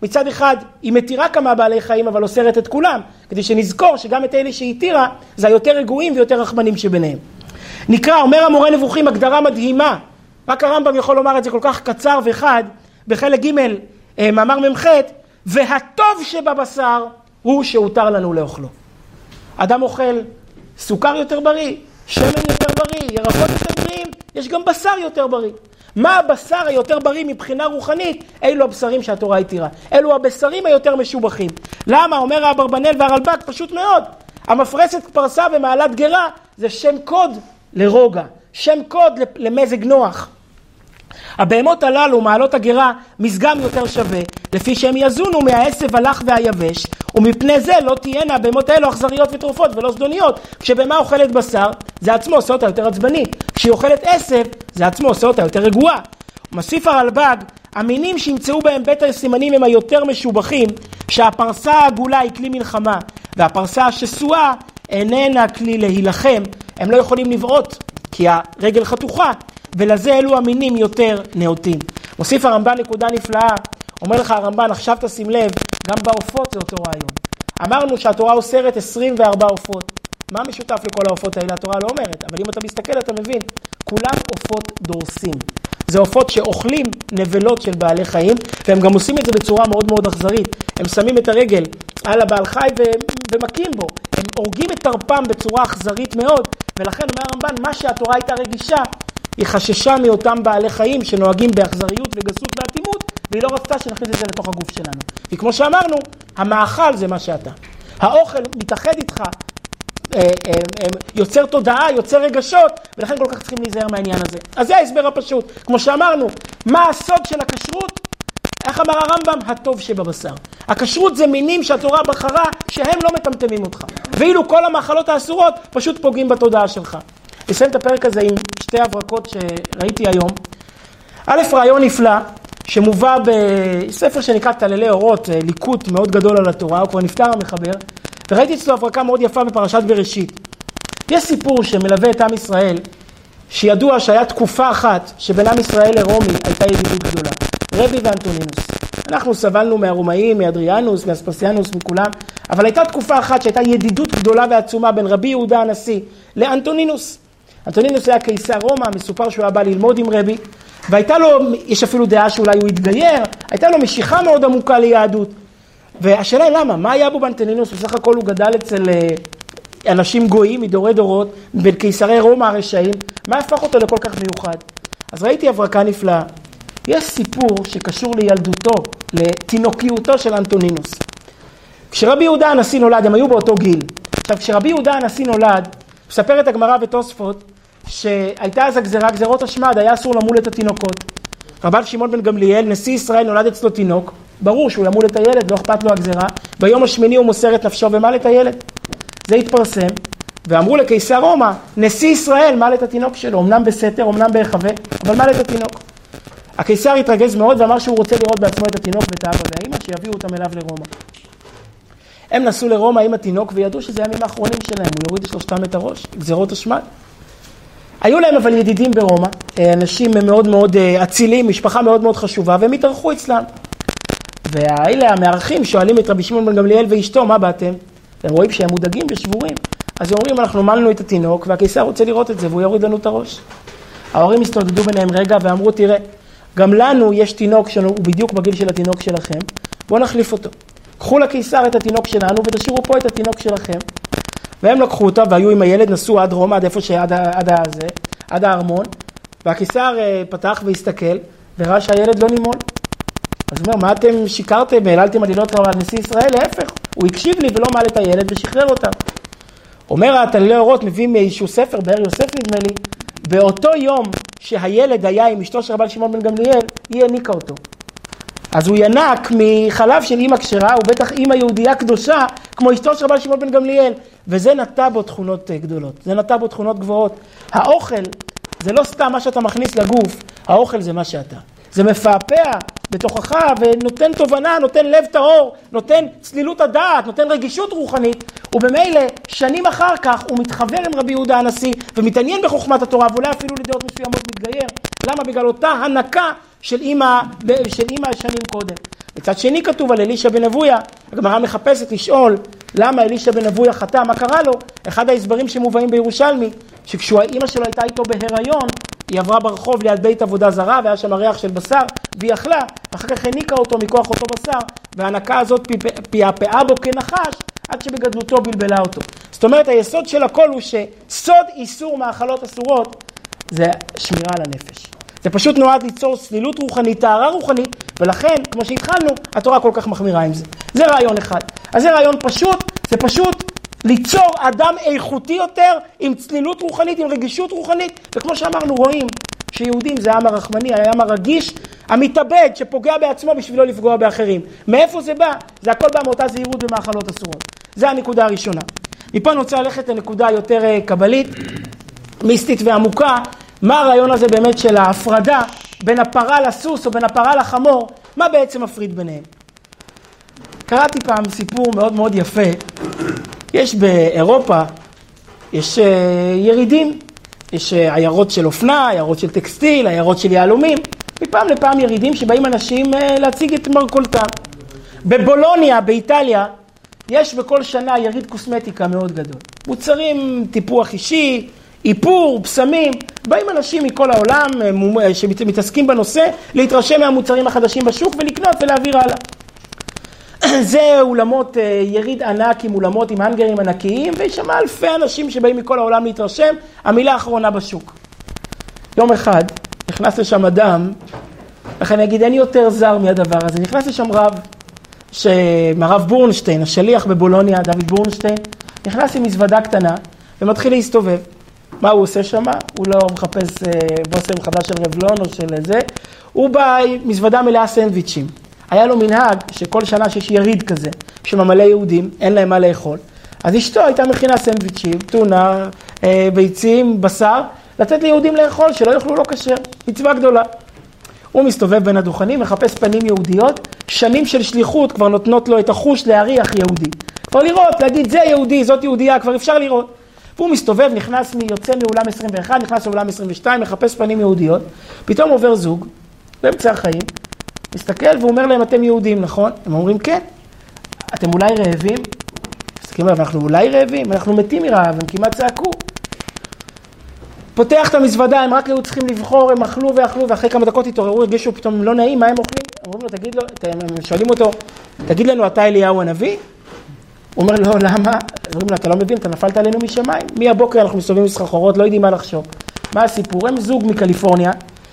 מצד אחד היא מתירה כמה בעלי חיים, אבל אוסרת את כולם, כדי שנזכור שגם את אלה שהיא התירה, זה היותר רגועים ויותר רחמנים שביניהם. נקרא, אומר המורה נבוכים, הגדרה מדהימה, רק הרמב"ם יכול לומר את זה כל כך קצר וחד, בחלק ג' מאמר ממ"ח, והטוב שבבשר הוא שהותר לנו לאוכלו. אדם אוכל סוכר יותר בריא, שמן יותר בריא, ירקות יותר בריאים, יש גם בשר יותר בריא. מה הבשר היותר בריא מבחינה רוחנית? אלו הבשרים שהתורה התירה. אלו הבשרים היותר משובחים. למה? אומר האברבנאל והרלב"ג, פשוט מאוד. המפרסת פרסה ומעלת גרה זה שם קוד לרוגע, שם קוד למזג נוח. הבהמות הללו, מעלות הגרה, מסגם יותר שווה, לפי שהם יזונו מהעשב הלך והיבש, ומפני זה לא תהיינה הבהמות האלו אכזריות וטרופות ולא זדוניות. כשבהמה אוכלת בשר, זה עצמו עושה אותה יותר עצבנית. כשהיא אוכלת עשב, זה עצמו עושה אותה יותר רגועה. מוסיף הרלב"ג, המינים שימצאו בהם בית הסימנים הם היותר משובחים, שהפרסה העגולה היא כלי מלחמה, והפרסה השסועה איננה כלי להילחם. הם לא יכולים לבעוט, כי הרגל חתוכה, ולזה אלו המינים יותר נאותים. מוסיף הרמב"ן נקודה נפלאה, אומר לך הרמב"ן, עכשיו תשים לב, גם בעופות זה אותו רעיון. אמרנו שהתורה אוסרת עשרים וארבע עופות. מה משותף לכל העופות האלה? התורה לא אומרת, אבל אם אתה מסתכל אתה מבין, כולם עופות דורסים. זה עופות שאוכלים נבלות של בעלי חיים, והם גם עושים את זה בצורה מאוד מאוד אכזרית. הם שמים את הרגל על הבעל חי ו- ומכים בו. הם הורגים את תרפם בצורה אכזרית מאוד, ולכן אומר הרמב"ן, מה שהתורה הייתה רגישה, היא חששה מאותם בעלי חיים שנוהגים באכזריות וגסות ואטימות, והיא לא רצתה שנכניס את זה לתוך הגוף שלנו. וכמו שאמרנו, המאכל זה מה שאתה. האוכל מתאחד איתך, יוצר תודעה, יוצר רגשות, ולכן כל כך צריכים להיזהר מהעניין הזה. אז זה ההסבר הפשוט. כמו שאמרנו, מה הסוד של הכשרות? איך אמר הרמב"ם? הטוב שבבשר. הכשרות זה מינים שהתורה בחרה שהם לא מטמטמים אותך. ואילו כל המאכלות האסורות פשוט פוגעים בתודעה שלך. נסיים את הפרק הזה עם שתי הברקות שראיתי היום. א', רעיון נפלא שמובא בספר שנקרא תללי אורות, ליקוט מאוד גדול על התורה, הוא כבר נפטר המחבר, וראיתי אצלו הברקה מאוד יפה בפרשת בראשית. יש סיפור שמלווה את עם ישראל, שידוע שהיה תקופה אחת שבין עם ישראל לרומי הייתה ידידות גדולה, רבי ואנטונינוס. אנחנו סבלנו מהרומאים, מאדריאנוס, מאספסיאנוס, מכולם, אבל הייתה תקופה אחת שהייתה ידידות גדולה ועצומה בין רבי יהודה הנשיא לאנטונינוס. אנטונינוס היה קיסר רומא, מסופר שהוא היה בא ללמוד עם רבי, והייתה לו, יש אפילו דעה שאולי הוא התגייר, הייתה לו משיכה מאוד עמוקה ליהדות. והשאלה היא למה? מה היה בו באנטונינוס? בסך הכל הוא גדל אצל אנשים גויים מדורי דורות, בין קיסרי רומא הרשעים, מה הפך אותו לכל כך מיוחד? אז ראיתי הברקה נפלאה. יש סיפור שקשור לילדותו, לתינוקיותו של אנטונינוס. כשרבי יהודה הנשיא נולד, הם היו באותו גיל. עכשיו, כשרבי יהודה הנשיא נולד, מספרת הגמרא ותוספות, שהייתה אז הגזרה, גזרות השמד, היה אסור למול את התינוקות. רבן שמעון בן גמליאל, נשיא ישראל, נולד אצלו תינוק, ברור שהוא ימול את הילד, לא אכפת לו הגזרה, ביום השמיני הוא מוסר את נפשו ומל את הילד. זה התפרסם, ואמרו לקיסר רומא, נשיא ישראל מל את התינוק שלו, אמנם בסתר, אמנם בהיחבא, אבל מל את התינוק. הקיסר התרגז מאוד ואמר שהוא רוצה לראות בעצמו את התינוק ואת האבא והאמא, שיביאו אותם אליו לרומא. הם נסעו לרומא עם התינוק וידעו שזה הימים האחרונים שלהם, הוא יוריד לשלושתם את הראש, גזרות השמד. היו להם אבל ידידים ברומא, אנשים מאוד מאוד אצילים, משפחה מאוד מאוד חשובה, והם התארחו אצלם. והאלה המארחים שואלים את רבי שמעון בן גמליאל ואשתו, מה באתם? הם רואים שהם מודאגים ושבורים. אז הם אומרים, אנחנו מלנו את התינוק, והקיסר רוצה לראות את זה, והוא יוריד לנו את הראש. ההורים הסתודדו ביניהם רגע ואמרו, תראה, גם לנו יש תינוק שהוא בדיוק בגיל של התינוק שלכם, בואו נחליף אותו. קחו לקיסר את התינוק שלנו ותשאירו פה את התינוק שלכם. והם לקחו אותה והיו עם הילד, נסעו עד רומא, עד איפה שעד עד הזה, עד הארמון, והקיסר פתח והסתכל, וראה שהילד לא נימול. אז הוא אומר, מה אתם שיקרתם, העללתם עלילות על נשיא ישראל? להפך, הוא הקשיב לי ולא מעל את הילד ושחרר אותם. אומר התללי אורות, מביא מאיזשהו ספר, באר יוסף נדמה לי, באותו יום שהילד היה עם אשתו של רבן שמעון בן גמליאל, היא העניקה אותו. אז הוא ינק מחלב של אמא כשרה, ובטח אמא יהודייה קדושה, כמו אשתו של רבן שמעון בן גמליאל, וזה נטע בו תכונות גדולות, זה נטע בו תכונות גבוהות. האוכל זה לא סתם מה שאתה מכניס לגוף, האוכל זה מה שאתה. זה מפעפע בתוכך ונותן תובנה, נותן לב טהור, נותן צלילות הדעת, נותן רגישות רוחנית, ובמילא שנים אחר כך הוא מתחבר עם רבי יהודה הנשיא ומתעניין בחוכמת התורה, ואולי אפילו לדעות מסוימות מתגייר. למה? בגלל אותה הנקה של אמא, של אמא שנים קודם. מצד שני כתוב על אלישע בן אבויה, הגמרא מחפשת לשאול למה אלישע בן אבויה חטא, מה קרה לו? אחד ההסברים שמובאים בירושלמי, שכשהאימא שלו הייתה איתו בהיריון, היא עברה ברחוב ליד בית עבודה זרה, והיה שם ריח של בשר, והיא אכלה, אחר כך הניקה אותו מכוח אותו בשר, וההנקה הזאת פעפעה בו כנחש, עד שבגדלותו בלבלה אותו. זאת אומרת, היסוד של הכל הוא שסוד איסור מאכלות אסורות, זה שמירה על הנפש. זה פשוט נועד ליצור סלילות רוחנית, טהרה רוחנית, ולכן, כמו שהתחלנו, התורה כל כך מחמירה עם זה. זה רעיון אחד. אז זה רעיון פשוט, זה פשוט ליצור אדם איכותי יותר, עם צלילות רוחנית, עם רגישות רוחנית, וכמו שאמרנו, רואים שיהודים זה העם הרחמני, העם הרגיש, המתאבד שפוגע בעצמו בשביל לא לפגוע באחרים. מאיפה זה בא? זה הכל בא מאותה זהירות במאכלות אסורות. זה הנקודה הראשונה. מפה אני רוצה ללכת לנקודה יותר קבלית, מיסטית ועמוקה, מה הרעיון הזה באמת של ההפרדה בין הפרה לסוס או בין הפרה לחמור, מה בעצם מפריד ביניהם? קראתי פעם סיפור מאוד מאוד יפה, יש באירופה, יש ירידים, יש עיירות של אופנה, עיירות של טקסטיל, עיירות של יהלומים, מפעם לפעם ירידים שבאים אנשים להציג את מרכולתם. בבולוניה, באיטליה, יש בכל שנה יריד קוסמטיקה מאוד גדול. מוצרים, טיפוח אישי, איפור, פסמים, באים אנשים מכל העולם שמתעסקים בנושא, להתרשם מהמוצרים החדשים בשוק ולקנות ולהעביר הלאה. זה אולמות יריד ענק עם אולמות עם הנגרים ענקיים, ויש שם אלפי אנשים שבאים מכל העולם להתרשם, המילה האחרונה בשוק. יום אחד נכנס לשם אדם, לכן אני אגיד אין יותר זר מהדבר הזה, נכנס לשם רב, הרב בורנשטיין, השליח בבולוניה, דוד בורנשטיין, נכנס עם מזוודה קטנה ומתחיל להסתובב. מה הוא עושה שם? הוא לא מחפש בוסם חדש של רבלון או של זה, הוא בא עם מזוודה מלאה סנדוויצ'ים. היה לו מנהג שכל שנה שיש יריד כזה, שממלא יהודים, אין להם מה לאכול. אז אשתו הייתה מכינה סנדוויצ'ים, טונה, ביצים, בשר, לתת ליהודים לאכול, שלא יאכלו לא כשר, מצווה גדולה. הוא מסתובב בין הדוכנים, מחפש פנים יהודיות, שנים של שליחות כבר נותנות לו את החוש להריח יהודי. כבר לראות, להגיד זה יהודי, זאת יהודייה, כבר אפשר לראות. והוא מסתובב, נכנס, יוצא מאולם עשרים ואחת, נכנס לאולם עשרים ושתיים, מחפש פנים יהודיות, פתאום עובר זוג, באמצע החיים, מסתכל והוא אומר להם, אתם יהודים, נכון? הם אומרים, כן. אתם אולי רעבים? מסתכלים עליו, אנחנו אולי רעבים? אנחנו מתים מרעב, הם כמעט צעקו. פותח את המזוודה, הם רק היו צריכים לבחור, הם אכלו ואכלו, ואחרי כמה דקות התעוררו, הרגישו פתאום לא נעים, מה הם אוכלים? אומרים לו, תגיד לו, הם שואלים אותו, תגיד לנו, אתה אליהו הנביא? הוא אומר לו, למה? אומרים לו, אתה לא מבין, אתה נפלת עלינו משמיים. מהבוקר אנחנו מסתובבים מסחרחורות, לא יודעים מה לחשוב. מה הסיפור? הם זוג מקליפורניה,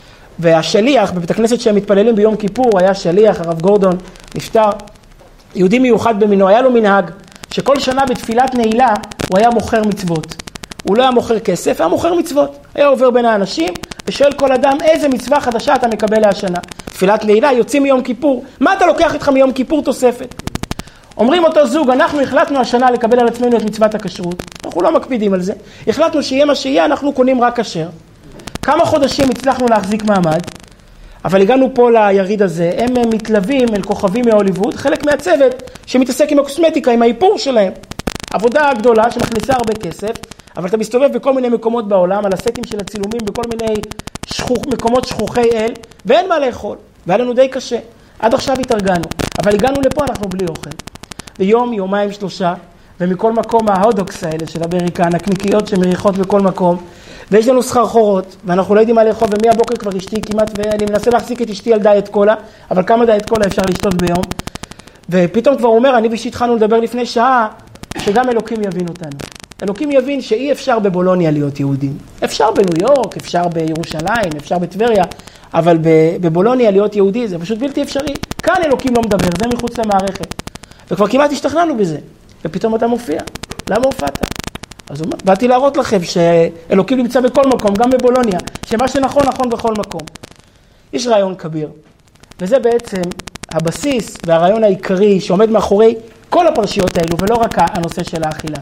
והשליח, בבית הכנסת שהם מתפללים ביום כיפור, היה שליח, הרב גורדון, נפטר, יהודי מיוחד במינו, היה לו מנהג, שכל שנה בתפילת נעילה, הוא היה מוכר מצוות. הוא לא היה מוכר כסף, היה מוכר מצוות. היה עובר בין האנשים, ושואל כל אדם, איזה מצווה חדשה אתה מקבל להשנה? תפילת נעילה, יוצאים מיום כיפור. מה אתה לוקח איתך מיום כיפור תוספת? אומרים אותו זוג, אנחנו החלטנו השנה לקבל על עצמנו את מצוות הכשרות. אנחנו לא מקפידים על זה. החלטנו שיהיה מה שיהיה, אנחנו קונים רק כשר. כמה חודשים הצלחנו להחזיק מעמד, אבל הגענו פה ליריד הזה, הם מתלווים אל כוכבים מהוליווד, חלק מהצוות שמתעסק עם הקוסמטיקה, עם האיפור שלהם. עבודה גדולה שמכניסה הרבה כסף, אבל אתה מסתובב בכל מיני מקומות בעולם, על הסטים של הצילומים, בכל מיני שכוח, מקומות שכוחי אל, ואין מה לאכול, והיה לנו די קשה. עד עכשיו התארגנו, אבל הגענו לפה, אנחנו בלי אוכל. ויום, יומיים, שלושה, ומכל מקום ההודוקס האלה של אמריקה, הנקניקיות שמריחות בכל מקום, ויש לנו סחרחורות, ואנחנו לא יודעים מה לאכול, ומהבוקר כבר אשתי כמעט, ואני מנסה להחזיק את אשתי על דיאט קולה, אבל כמה דיאט קולה אפשר לשתות ביום, ופתאום כבר הוא אומר, אני ושהתחלנו לדבר לפני שעה, שגם אלוקים יבין אותנו. אלוקים יבין שאי אפשר בבולוניה להיות יהודים. אפשר בניו יורק, אפשר בירושלים, אפשר בטבריה, אבל בבולוניה להיות יהודי זה פשוט בלתי אפשרי. כאן אלוקים לא מדבר, זה מחוץ למערכת. וכבר כמעט השתכנענו בזה. ופתאום אתה מופיע. למה הופעת? אז הוא אומר, באתי להראות לכם שאלוקים נמצא בכל מקום, גם בבולוניה, שמה שנכון, נכון בכל מקום. יש רעיון כביר, וזה בעצם הבסיס והרעיון העיקרי שעומד מאחורי כל הפרשיות האלו, ולא רק הנושא של האכילה.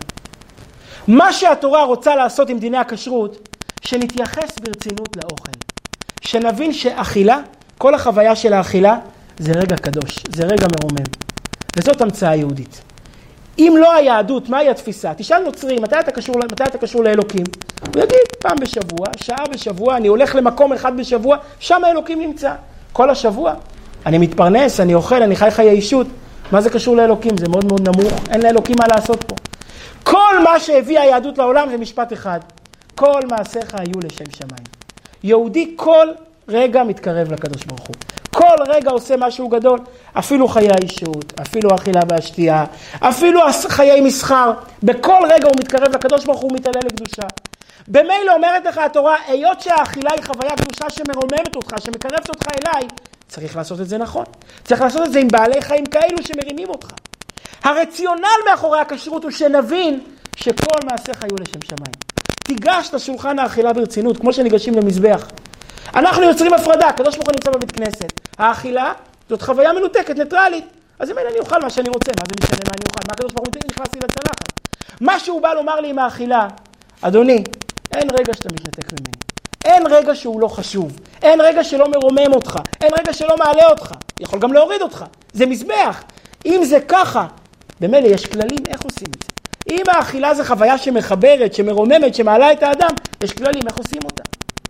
מה שהתורה רוצה לעשות עם דיני הכשרות, שנתייחס ברצינות לאוכל. שנבין שאכילה, כל החוויה של האכילה, זה רגע קדוש, זה רגע מרומם. וזאת המצאה יהודית. אם לא היהדות, מהי התפיסה? תשאל נוצרי, מתי אתה קשור, מתי אתה קשור לאלוקים? הוא יגיד, פעם בשבוע, שעה בשבוע, אני הולך למקום אחד בשבוע, שם האלוקים נמצא. כל השבוע, אני מתפרנס, אני אוכל, אני חי חיי אישות. מה זה קשור לאלוקים? זה מאוד מאוד נמוך, אין לאלוקים מה לעשות פה. כל מה שהביא היהדות לעולם זה משפט אחד. כל מעשיך היו לשם שמיים. יהודי כל רגע מתקרב לקדוש ברוך הוא. כל רגע עושה משהו גדול, אפילו חיי האישות, אפילו האכילה והשתייה, אפילו חיי מסחר. בכל רגע הוא מתקרב לקדוש ברוך הוא, מתעלה לקדושה. במילא אומרת לך התורה, היות שהאכילה היא חוויה קדושה שמרוממת אותך, שמקרבת אותך אליי, צריך לעשות את זה נכון. צריך לעשות את זה עם בעלי חיים כאלו שמרימים אותך. הרציונל מאחורי הכשרות הוא שנבין שכל מעשיך היו לשם שמיים. תיגש לשולחן האכילה ברצינות, כמו שניגשים למזבח. אנחנו יוצרים הפרדה, הקדוש ברוך הוא נמצא בבית כנסת. האכילה זאת חוויה מנותקת, ניטרלית. אז אם אני אוכל מה שאני רוצה, מה זה משנה מה אני אוכל? מה הקדוש ברוך הוא נכנס לי לצלחת? מה שהוא בא לומר לי עם האכילה, אדוני, אין רגע שאתה מתנתק ממני. אין רגע שהוא לא חשוב. אין רגע שלא מרומם אותך. אין רגע שלא מעלה אותך. יכול גם להוריד אותך. זה מזבח. אם זה ככה, במילא יש כללים איך עושים את זה. אם האכילה זה חוויה שמחברת, שמרוממת, שמעלה את האדם, יש כללים איך עושים אותה.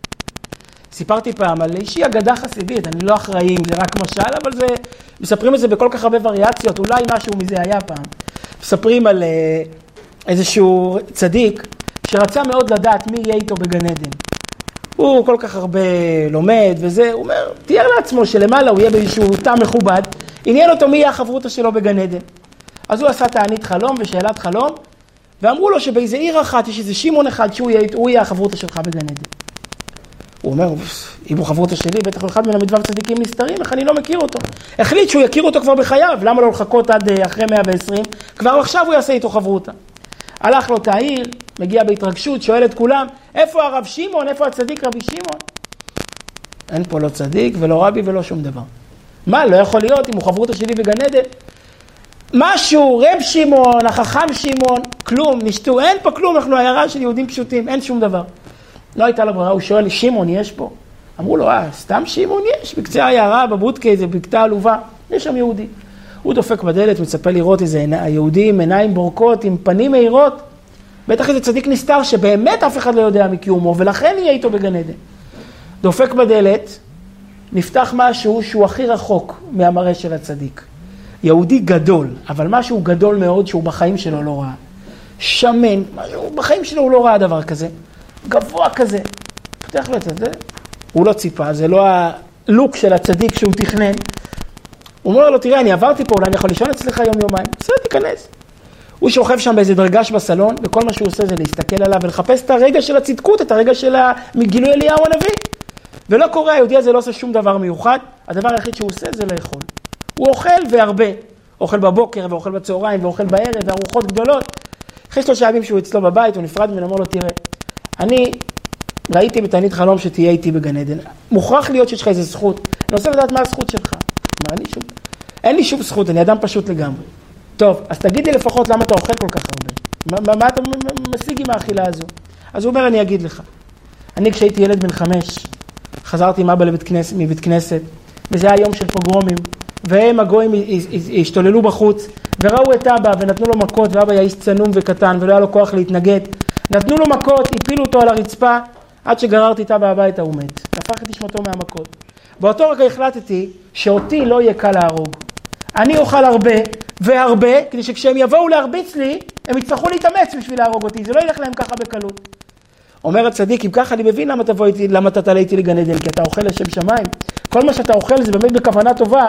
סיפרתי פעם על אישי אגדה חסידית, אני לא אחראי אם זה רק משל, אבל זה, מספרים את זה בכל כך הרבה וריאציות, אולי משהו מזה היה פעם. מספרים על איזשהו צדיק שרצה מאוד לדעת מי יהיה איתו בגן עדן. הוא כל כך הרבה לומד וזה, הוא אומר, תיאר לעצמו שלמעלה הוא יהיה באיזשהו תא מכובד, עניין אותו מי יהיה החברותה שלו בגן עדן. אז הוא עשה תענית חלום ושאלת חלום, ואמרו לו שבאיזה עיר אחת יש איזה שמעון אחד שהוא יהיה, הוא יהיה החברותה שלך בגן עדן. הוא אומר, אם הוא חברותה שלי, בטח אחד מן המדבר צדיקים נסתרים, איך אני לא מכיר אותו? החליט שהוא יכיר אותו כבר בחייו, למה לא לחכות עד אחרי מאה ועשרים? כבר עכשיו הוא יעשה איתו חברותה. הלך לו תעיר, מגיע בהתרגשות, שואל את כולם, איפה הרב שמעון, איפה הצדיק רבי שמעון? אין פה לא צדיק ולא רבי ולא שום דבר. מה, לא יכול להיות אם הוא חברותה שלי בגן עדן? משהו, רב שמעון, החכם שמעון, כלום, נשתו, אין פה כלום, אנחנו העיירה של יהודים פשוטים, אין שום דבר. לא הייתה לה ברירה, הוא שואל, שמעון יש פה? אמרו לו, אה, סתם שמעון יש, בקצה העיירה, בבודקה, זה בקתה עלובה, יש שם יהודי. הוא דופק בדלת, מצפה לראות איזה יהודי עם עיניים בורקות, עם פנים מהירות, בטח איזה צדיק נסתר שבאמת אף אחד לא יודע מקיומו, ולכן יהיה איתו בגן עדן. דופק בדלת, נפתח משהו שהוא הכי רחוק מהמראה של הצדיק. יהודי גדול, אבל משהו גדול מאוד שהוא בחיים שלו לא ראה. שמן, משהו, בחיים שלו הוא לא ראה דבר כזה. גבוה כזה. פתח לו את זה, הוא לא ציפה, זה לא הלוק של הצדיק שהוא תכנן. הוא אומר לו, תראה, אני עברתי פה, אולי אני יכול לישון אצלך יום יומיים. בסדר, תיכנס. הוא שוכב שם באיזה דרגש בסלון, וכל מה שהוא עושה זה להסתכל עליו ולחפש את הרגע של הצדקות, את הרגע של גילוי אליהו הנביא. ולא קורה, היהודי הזה לא עושה שום דבר מיוחד, הדבר היחיד שהוא עושה זה לאכול. הוא אוכל והרבה. אוכל בבוקר ואוכל בצהריים ואוכל בערב וארוחות גדולות. אחרי שלושה ימים שהוא אצלו בבית, הוא נפרד ממנו, אמר לו, תראה, אני ראיתי בתענית חלום שתהיה איתי בגן עדן. מוכרח להיות שיש לך איזו זכות. אני רוצה לדעת מה הזכות שלך. אמר, אין לי שום, אין לי שום זכות, אני אדם פשוט לגמרי. טוב, אז תגיד לי לפחות למה אתה אוכל כל כך הרבה. מה, מה אתה משיג עם האכילה הזו? אז הוא אומר, אני אגיד לך. אני כשהייתי ילד בן חמש, חזרתי עם אבא לבית כנסת, מבית כנסת, וזה היה יום של פוגרומים, והם הגויים השתוללו בחוץ, וראו את אבא ונתנו לו מכות, ואבא היה איש צנום וקטן, ולא היה לו כוח להתנגד. נתנו לו מכות, הפילו אותו על הרצפה, עד שגררתי את אבא הביתה הוא מת. הפך את נשמתו מהמכות. באותו רגע החלטתי שאותי לא יהיה קל להרוג. אני אוכל הרבה והרבה, כדי שכשהם יבואו להרביץ לי, הם יצטרכו להתאמץ בשביל להרוג אותי. זה לא ילך להם ככה בקלות. אומר הצדיק, אם ככה אני מבין למה תבוא איתי, למה אתה תעלה איתי לגן עדן, כי אתה אוכל לשם שמיים. כל מה שאתה אוכל זה באמת בכוונה טובה,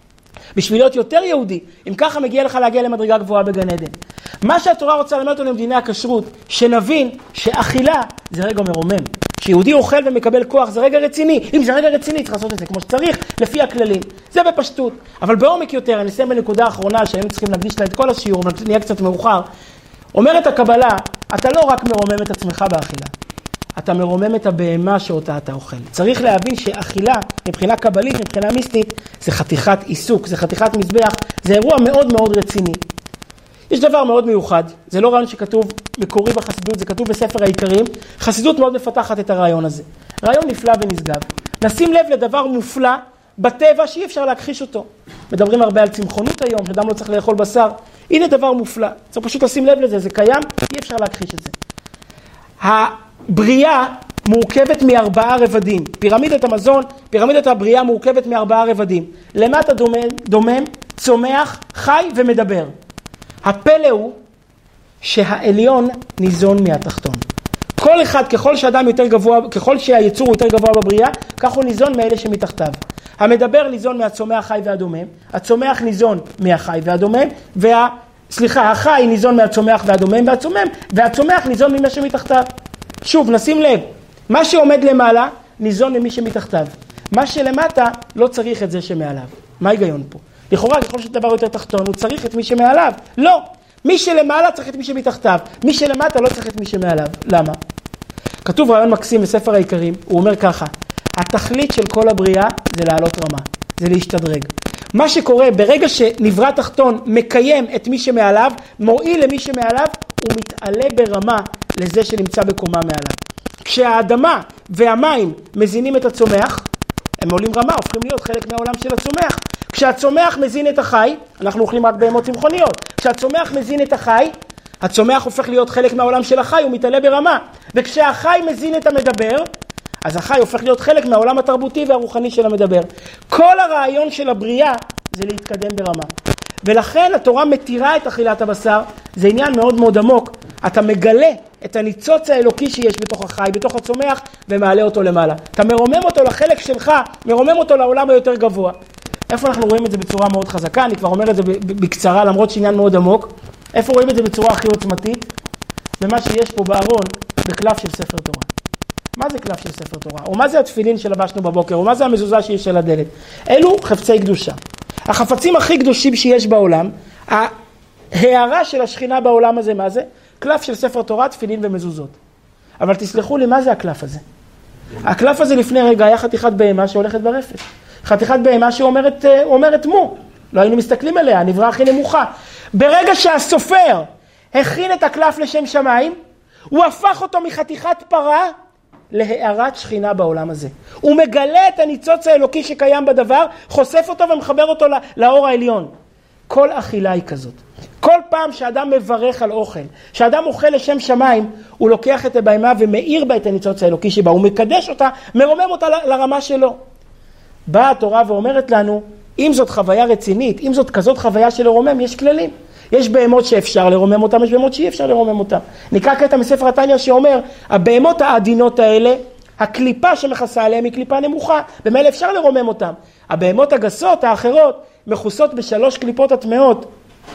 בשביל להיות יותר יהודי. אם ככה מגיע לך להגיע למדרגה גבוהה בגן עדן. מה שהתורה רוצה ללמד אותנו למדיני הכשרות, שנבין שאכילה זה רגע מרומם. שיהודי אוכל ומקבל כוח זה רגע רציני. אם זה רגע רציני צריך לעשות את זה כמו שצריך, לפי הכללים. זה בפשטות. אבל בעומק יותר, אני אסיים בנקודה האחרונה שהיינו צריכים להקדיש לה את כל השיעור, אבל נהיה קצת מאוחר. אומרת הקבלה, אתה לא רק מרומם את עצמך באכילה. אתה מרומם את הבהמה שאותה אתה אוכל. צריך להבין שאכילה, מבחינה קבלית, מבחינה מיסטית, זה חתיכת עיסוק, זה חתיכת מזבח, זה אירוע מאוד מאוד רציני. יש דבר מאוד מיוחד, זה לא רעיון שכתוב מקורי בחסידות, זה כתוב בספר העיקרים, חסידות מאוד מפתחת את הרעיון הזה. רעיון נפלא ונשגב. נשים לב לדבר מופלא בטבע שאי אפשר להכחיש אותו. מדברים הרבה על צמחונות היום, שאדם לא צריך לאכול בשר. הנה דבר מופלא, צריך פשוט לשים לב לזה, זה קיים, אי אפשר להכחיש את זה. הבריאה מורכבת מארבעה רבדים. פירמידת המזון, פירמידת הבריאה מורכבת מארבעה רבדים. למטה דומם, דומם, צומח, חי ומדבר. הפלא הוא שהעליון ניזון מהתחתון. כל אחד, ככל שאדם יותר גבוה, ככל שהיצור יותר גבוה בבריאה, כך הוא ניזון מאלה שמתחתיו. המדבר ניזון מהצומח, חי והדומם, הצומח ניזון מהחי והדומם, וה... סליחה, החי ניזון מהצומח והדומם, והצומם, והצומח ניזון ממי שמתחתיו. שוב, נשים לב, מה שעומד למעלה ניזון ממי שמתחתיו. מה שלמטה לא צריך את זה שמעליו. מה ההיגיון פה? לכאורה, ככל שדבר יותר תחתון, הוא צריך את מי שמעליו. לא! מי שלמעלה צריך את מי שמתחתיו. מי שלמטה לא צריך את מי שמעליו. למה? כתוב רעיון מקסים בספר העיקרים, הוא אומר ככה, התכלית של כל הבריאה זה לעלות רמה, זה להשתדרג. מה שקורה ברגע שנברא תחתון מקיים את מי שמעליו, מועיל למי שמעליו, הוא מתעלה ברמה לזה שנמצא בקומה מעליו. כשהאדמה והמים מזינים את הצומח, הם עולים רמה, הופכים להיות חלק מהעולם של הצומח. כשהצומח מזין את החי, אנחנו אוכלים רק בהמות צמחוניות, כשהצומח מזין את החי, הצומח הופך להיות חלק מהעולם של החי, הוא מתעלה ברמה. וכשהחי מזין את המדבר, אז החי הופך להיות חלק מהעולם התרבותי והרוחני של המדבר. כל הרעיון של הבריאה זה להתקדם ברמה. ולכן התורה מתירה את אכילת הבשר, זה עניין מאוד מאוד עמוק. אתה מגלה את הניצוץ האלוקי שיש בתוך החי, בתוך הצומח, ומעלה אותו למעלה. אתה מרומם אותו לחלק שלך, מרומם אותו לעולם היותר גבוה. איפה אנחנו רואים את זה בצורה מאוד חזקה? אני כבר אומר את זה בקצרה, למרות שעניין מאוד עמוק. איפה רואים את זה בצורה הכי עוצמתית? במה שיש פה בארון, בקלף של ספר תורה. מה זה קלף של ספר תורה? או מה זה התפילין שלבשנו בבוקר? או מה זה המזוזה שיש על הדלת? אלו חפצי קדושה. החפצים הכי קדושים שיש בעולם, ההערה של השכינה בעולם הזה, מה זה? קלף של ספר תורה, תפילין ומזוזות. אבל תסלחו לי, מה זה הקלף הזה? הקלף הזה לפני רגע היה חתיכת בהמה שהולכת ברפת. חתיכת בהמה שאומרת אומרת מו. לא היינו מסתכלים עליה, הנברא הכי נמוכה. ברגע שהסופר הכין את הקלף לשם שמיים, הוא הפך אותו מחתיכת פרה להארת שכינה בעולם הזה. הוא מגלה את הניצוץ האלוקי שקיים בדבר, חושף אותו ומחבר אותו לאור העליון. כל אכילה היא כזאת. כל פעם שאדם מברך על אוכל, שאדם אוכל לשם שמיים, הוא לוקח את הבהמה ומאיר בה את הניצוץ האלוקי שבה, הוא מקדש אותה, מרומם אותה לרמה שלו. באה התורה ואומרת לנו, אם זאת חוויה רצינית, אם זאת כזאת חוויה של לרומם, יש כללים. יש בהמות שאפשר לרומם אותם, יש בהמות שאי אפשר לרומם אותם. נקרא קטע מספר התניא שאומר, הבהמות העדינות האלה, הקליפה שמכסה עליהם היא קליפה נמוכה, במילא אפשר לרומם אותם. הבהמות הגסות האחרות מכוסות בשלוש קליפות הטמעות,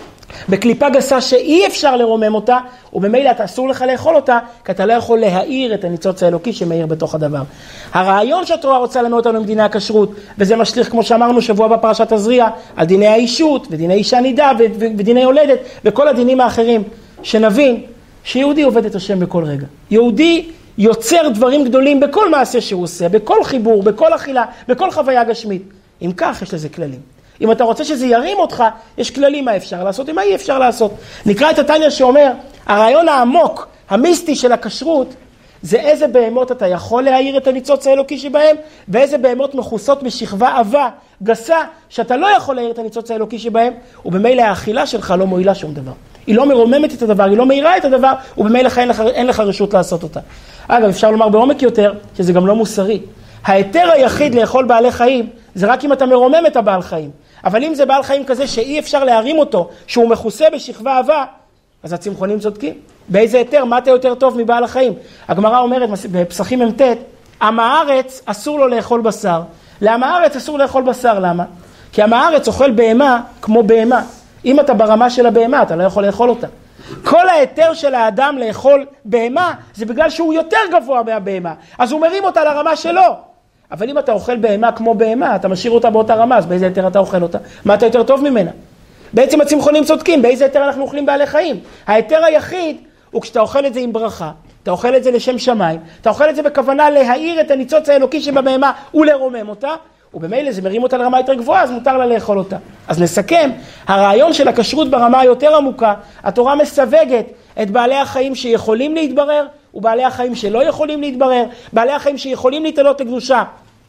בקליפה גסה שאי אפשר לרומם אותה, ובמילא אתה אסור לך לאכול אותה, כי אתה לא יכול להאיר את הניצוץ האלוקי שמאיר בתוך הדבר. הרעיון שהתורה רוצה ללמד אותנו מדיני הכשרות, וזה משליך כמו שאמרנו שבוע בפרשת תזריע, על דיני האישות ודיני אישה נידה ודיני הולדת וכל הדינים האחרים, שנבין שיהודי עובד את השם בכל רגע. יהודי יוצר דברים גדולים בכל מעשה שהוא עושה, בכל חיבור, בכל אכילה, בכל חוויה גשמית. אם כך יש לזה כללים. אם אתה רוצה שזה ירים אותך, יש כללים מה אפשר לעשות, ומה אי אפשר לעשות. נקרא את התניא שאומר, הרעיון העמוק, המיסטי של הכשרות, זה איזה בהמות אתה יכול להאיר את הניצוץ האלוקי שבהם, ואיזה בהמות מכוסות בשכבה עבה, גסה, שאתה לא יכול להאיר את הניצוץ האלוקי שבהם, ובמילא האכילה שלך לא מועילה שום דבר. היא לא מרוממת את הדבר, היא לא מאירה את הדבר, ובמילא אין לך, אין לך רשות לעשות אותה. אגב, אפשר לומר בעומק יותר, שזה גם לא מוסרי. ההיתר היחיד לאכול בעלי חיים, זה רק אם אתה מרומם את הבעל חיים. אבל אם זה בעל חיים כזה שאי אפשר להרים אותו, שהוא מכוסה בשכבה עבה, אז הצמחונים צודקים. באיזה היתר, מה אתה יותר טוב מבעל החיים? הגמרא אומרת בפסחים ממתת, עם הארץ אסור לו לאכול בשר. לעם הארץ אסור לאכול בשר, למה? כי עם הארץ אוכל בהמה כמו בהמה. אם אתה ברמה של הבהמה, אתה לא יכול לאכול אותה. כל ההיתר של האדם לאכול בהמה, זה בגלל שהוא יותר גבוה מהבהמה. אז הוא מרים אותה לרמה שלו. אבל אם אתה אוכל בהמה כמו בהמה, אתה משאיר אותה באותה רמה, אז באיזה היתר אתה אוכל אותה? מה אתה יותר טוב ממנה? בעצם הצמחונים צודקים, באיזה היתר אנחנו אוכלים בעלי חיים? ההיתר היחיד הוא כשאתה אוכל את זה עם ברכה, אתה אוכל את זה לשם שמיים, אתה אוכל את זה בכוונה להאיר את הניצוץ האלוקי שבבהמה ולרומם אותה, ובמילא זה מרים אותה לרמה יותר גבוהה, אז מותר לה לאכול אותה. אז נסכם, הרעיון של הכשרות ברמה היותר עמוקה, התורה מסווגת את בעלי החיים שיכולים להתברר, ובעלי החיים שלא יכולים להתברר, בעלי החיים שיכולים להתעלות לקדושה,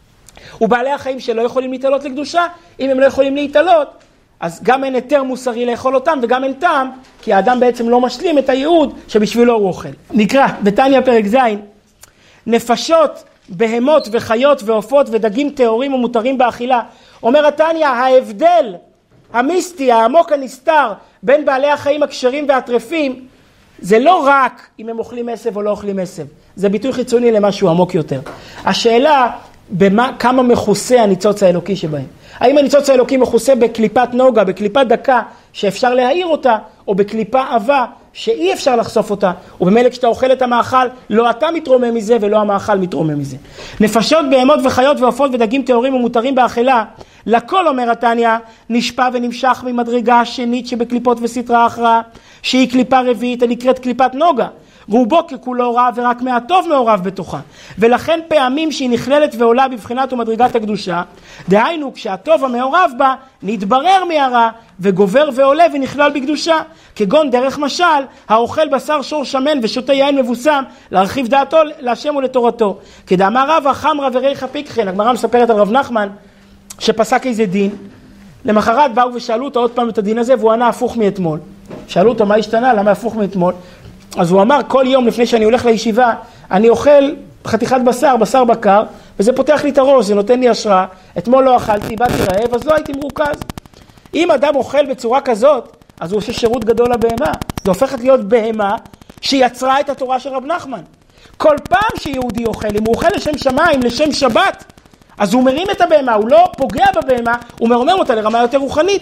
ובעלי החיים שלא יכולים להתעלות לקדושה, אם הם לא יכולים להתעלות, אז גם אין היתר מוסרי לאכול אותם, וגם אין טעם, כי האדם בעצם לא משלים את הייעוד שבשבילו הוא אוכל. נקרא, בתניא פרק ז', נפשות, בהמות וחיות ועופות ודגים טהורים ומותרים באכילה. אומר התניא, ההבדל המיסטי, העמוק הנסתר, בין בעלי החיים הכשרים והטרפים, זה לא רק אם הם אוכלים עשב או לא אוכלים עשב. זה ביטוי חיצוני למשהו עמוק יותר. השאלה, במה, כמה מכוסה הניצוץ האלוקי שבהם. האם הניצוץ האלוקי מכוסה בקליפת נוגה, בקליפת דקה, שאפשר להעיר אותה, או בקליפה עבה, שאי אפשר לחשוף אותה, ובמילא כשאתה אוכל את המאכל, לא אתה מתרומם מזה ולא המאכל מתרומם מזה. נפשות, בהמות וחיות ועופות ודגים טהורים ומותרים באכילה, לכל אומר התניא, נשפע ונמשך ממדרגה השנית שבקליפות וסתרה אחרא, שהיא קליפה רביעית הנקראת קליפת נוגה. רובו ככולו רע ורק מהטוב מעורב בתוכה. ולכן פעמים שהיא נכללת ועולה בבחינת ומדרגת הקדושה, דהיינו כשהטוב המעורב בה נתברר מהרע וגובר ועולה ונכלל בקדושה. כגון דרך משל, האוכל בשר שור שמן ושותה יין מבוסם, להרחיב דעתו להשם ולתורתו. כדאמר רבא חמרא וריחא פיקחין, הגמרא מספרת על רב נחמן שפסק איזה דין. למחרת באו ושאלו אותו עוד פעם את הדין הזה והוא ענה הפוך מאתמול. שאלו אותו מה השתנה, למה הפוך מאתמול? אז הוא אמר, כל יום לפני שאני הולך לישיבה, אני אוכל חתיכת בשר, בשר בקר, וזה פותח לי את הראש, זה נותן לי השראה. אתמול לא אכלתי, באתי רעב, אז לא הייתי מרוכז. אם אדם אוכל בצורה כזאת, אז הוא עושה שירות גדול לבהמה. זה הופכת להיות בהמה שיצרה את התורה של רב נחמן. כל פעם שיהודי אוכל, אם הוא אוכל לשם שמיים, לשם שבת, אז הוא מרים את הבהמה, הוא לא פוגע בבהמה, הוא מרומם אותה לרמה יותר רוחנית.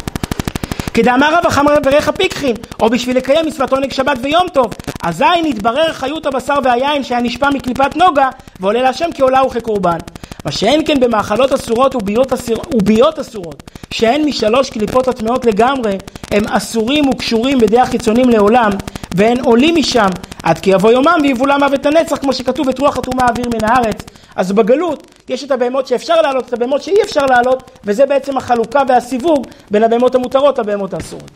כדאמר רבא חמרא וריחא פיקחין, או בשביל לקיים מצוות עונג שבת ויום טוב, אזי נתברר חיות הבשר והיין שהיה נשפע מקליפת נוגה, ועולה להשם כעולה וכקורבן. מה שאין כן במאכלות אסורות וביות, אסיר, וביות אסורות, שהן משלוש קליפות הטמאות לגמרי, הם אסורים וקשורים בידי החיצונים לעולם, והן עולים משם, עד כי יבוא יומם ויבולע מוות הנצח, כמו שכתוב את רוח הטומאה האוויר מן הארץ. אז בגלות יש את הבהמות שאפשר לעלות, את הבהמות שאי אפשר לעלות, וזה בעצם החלוקה והסיווג בין הבהמות המותרות לבהמות האסורות.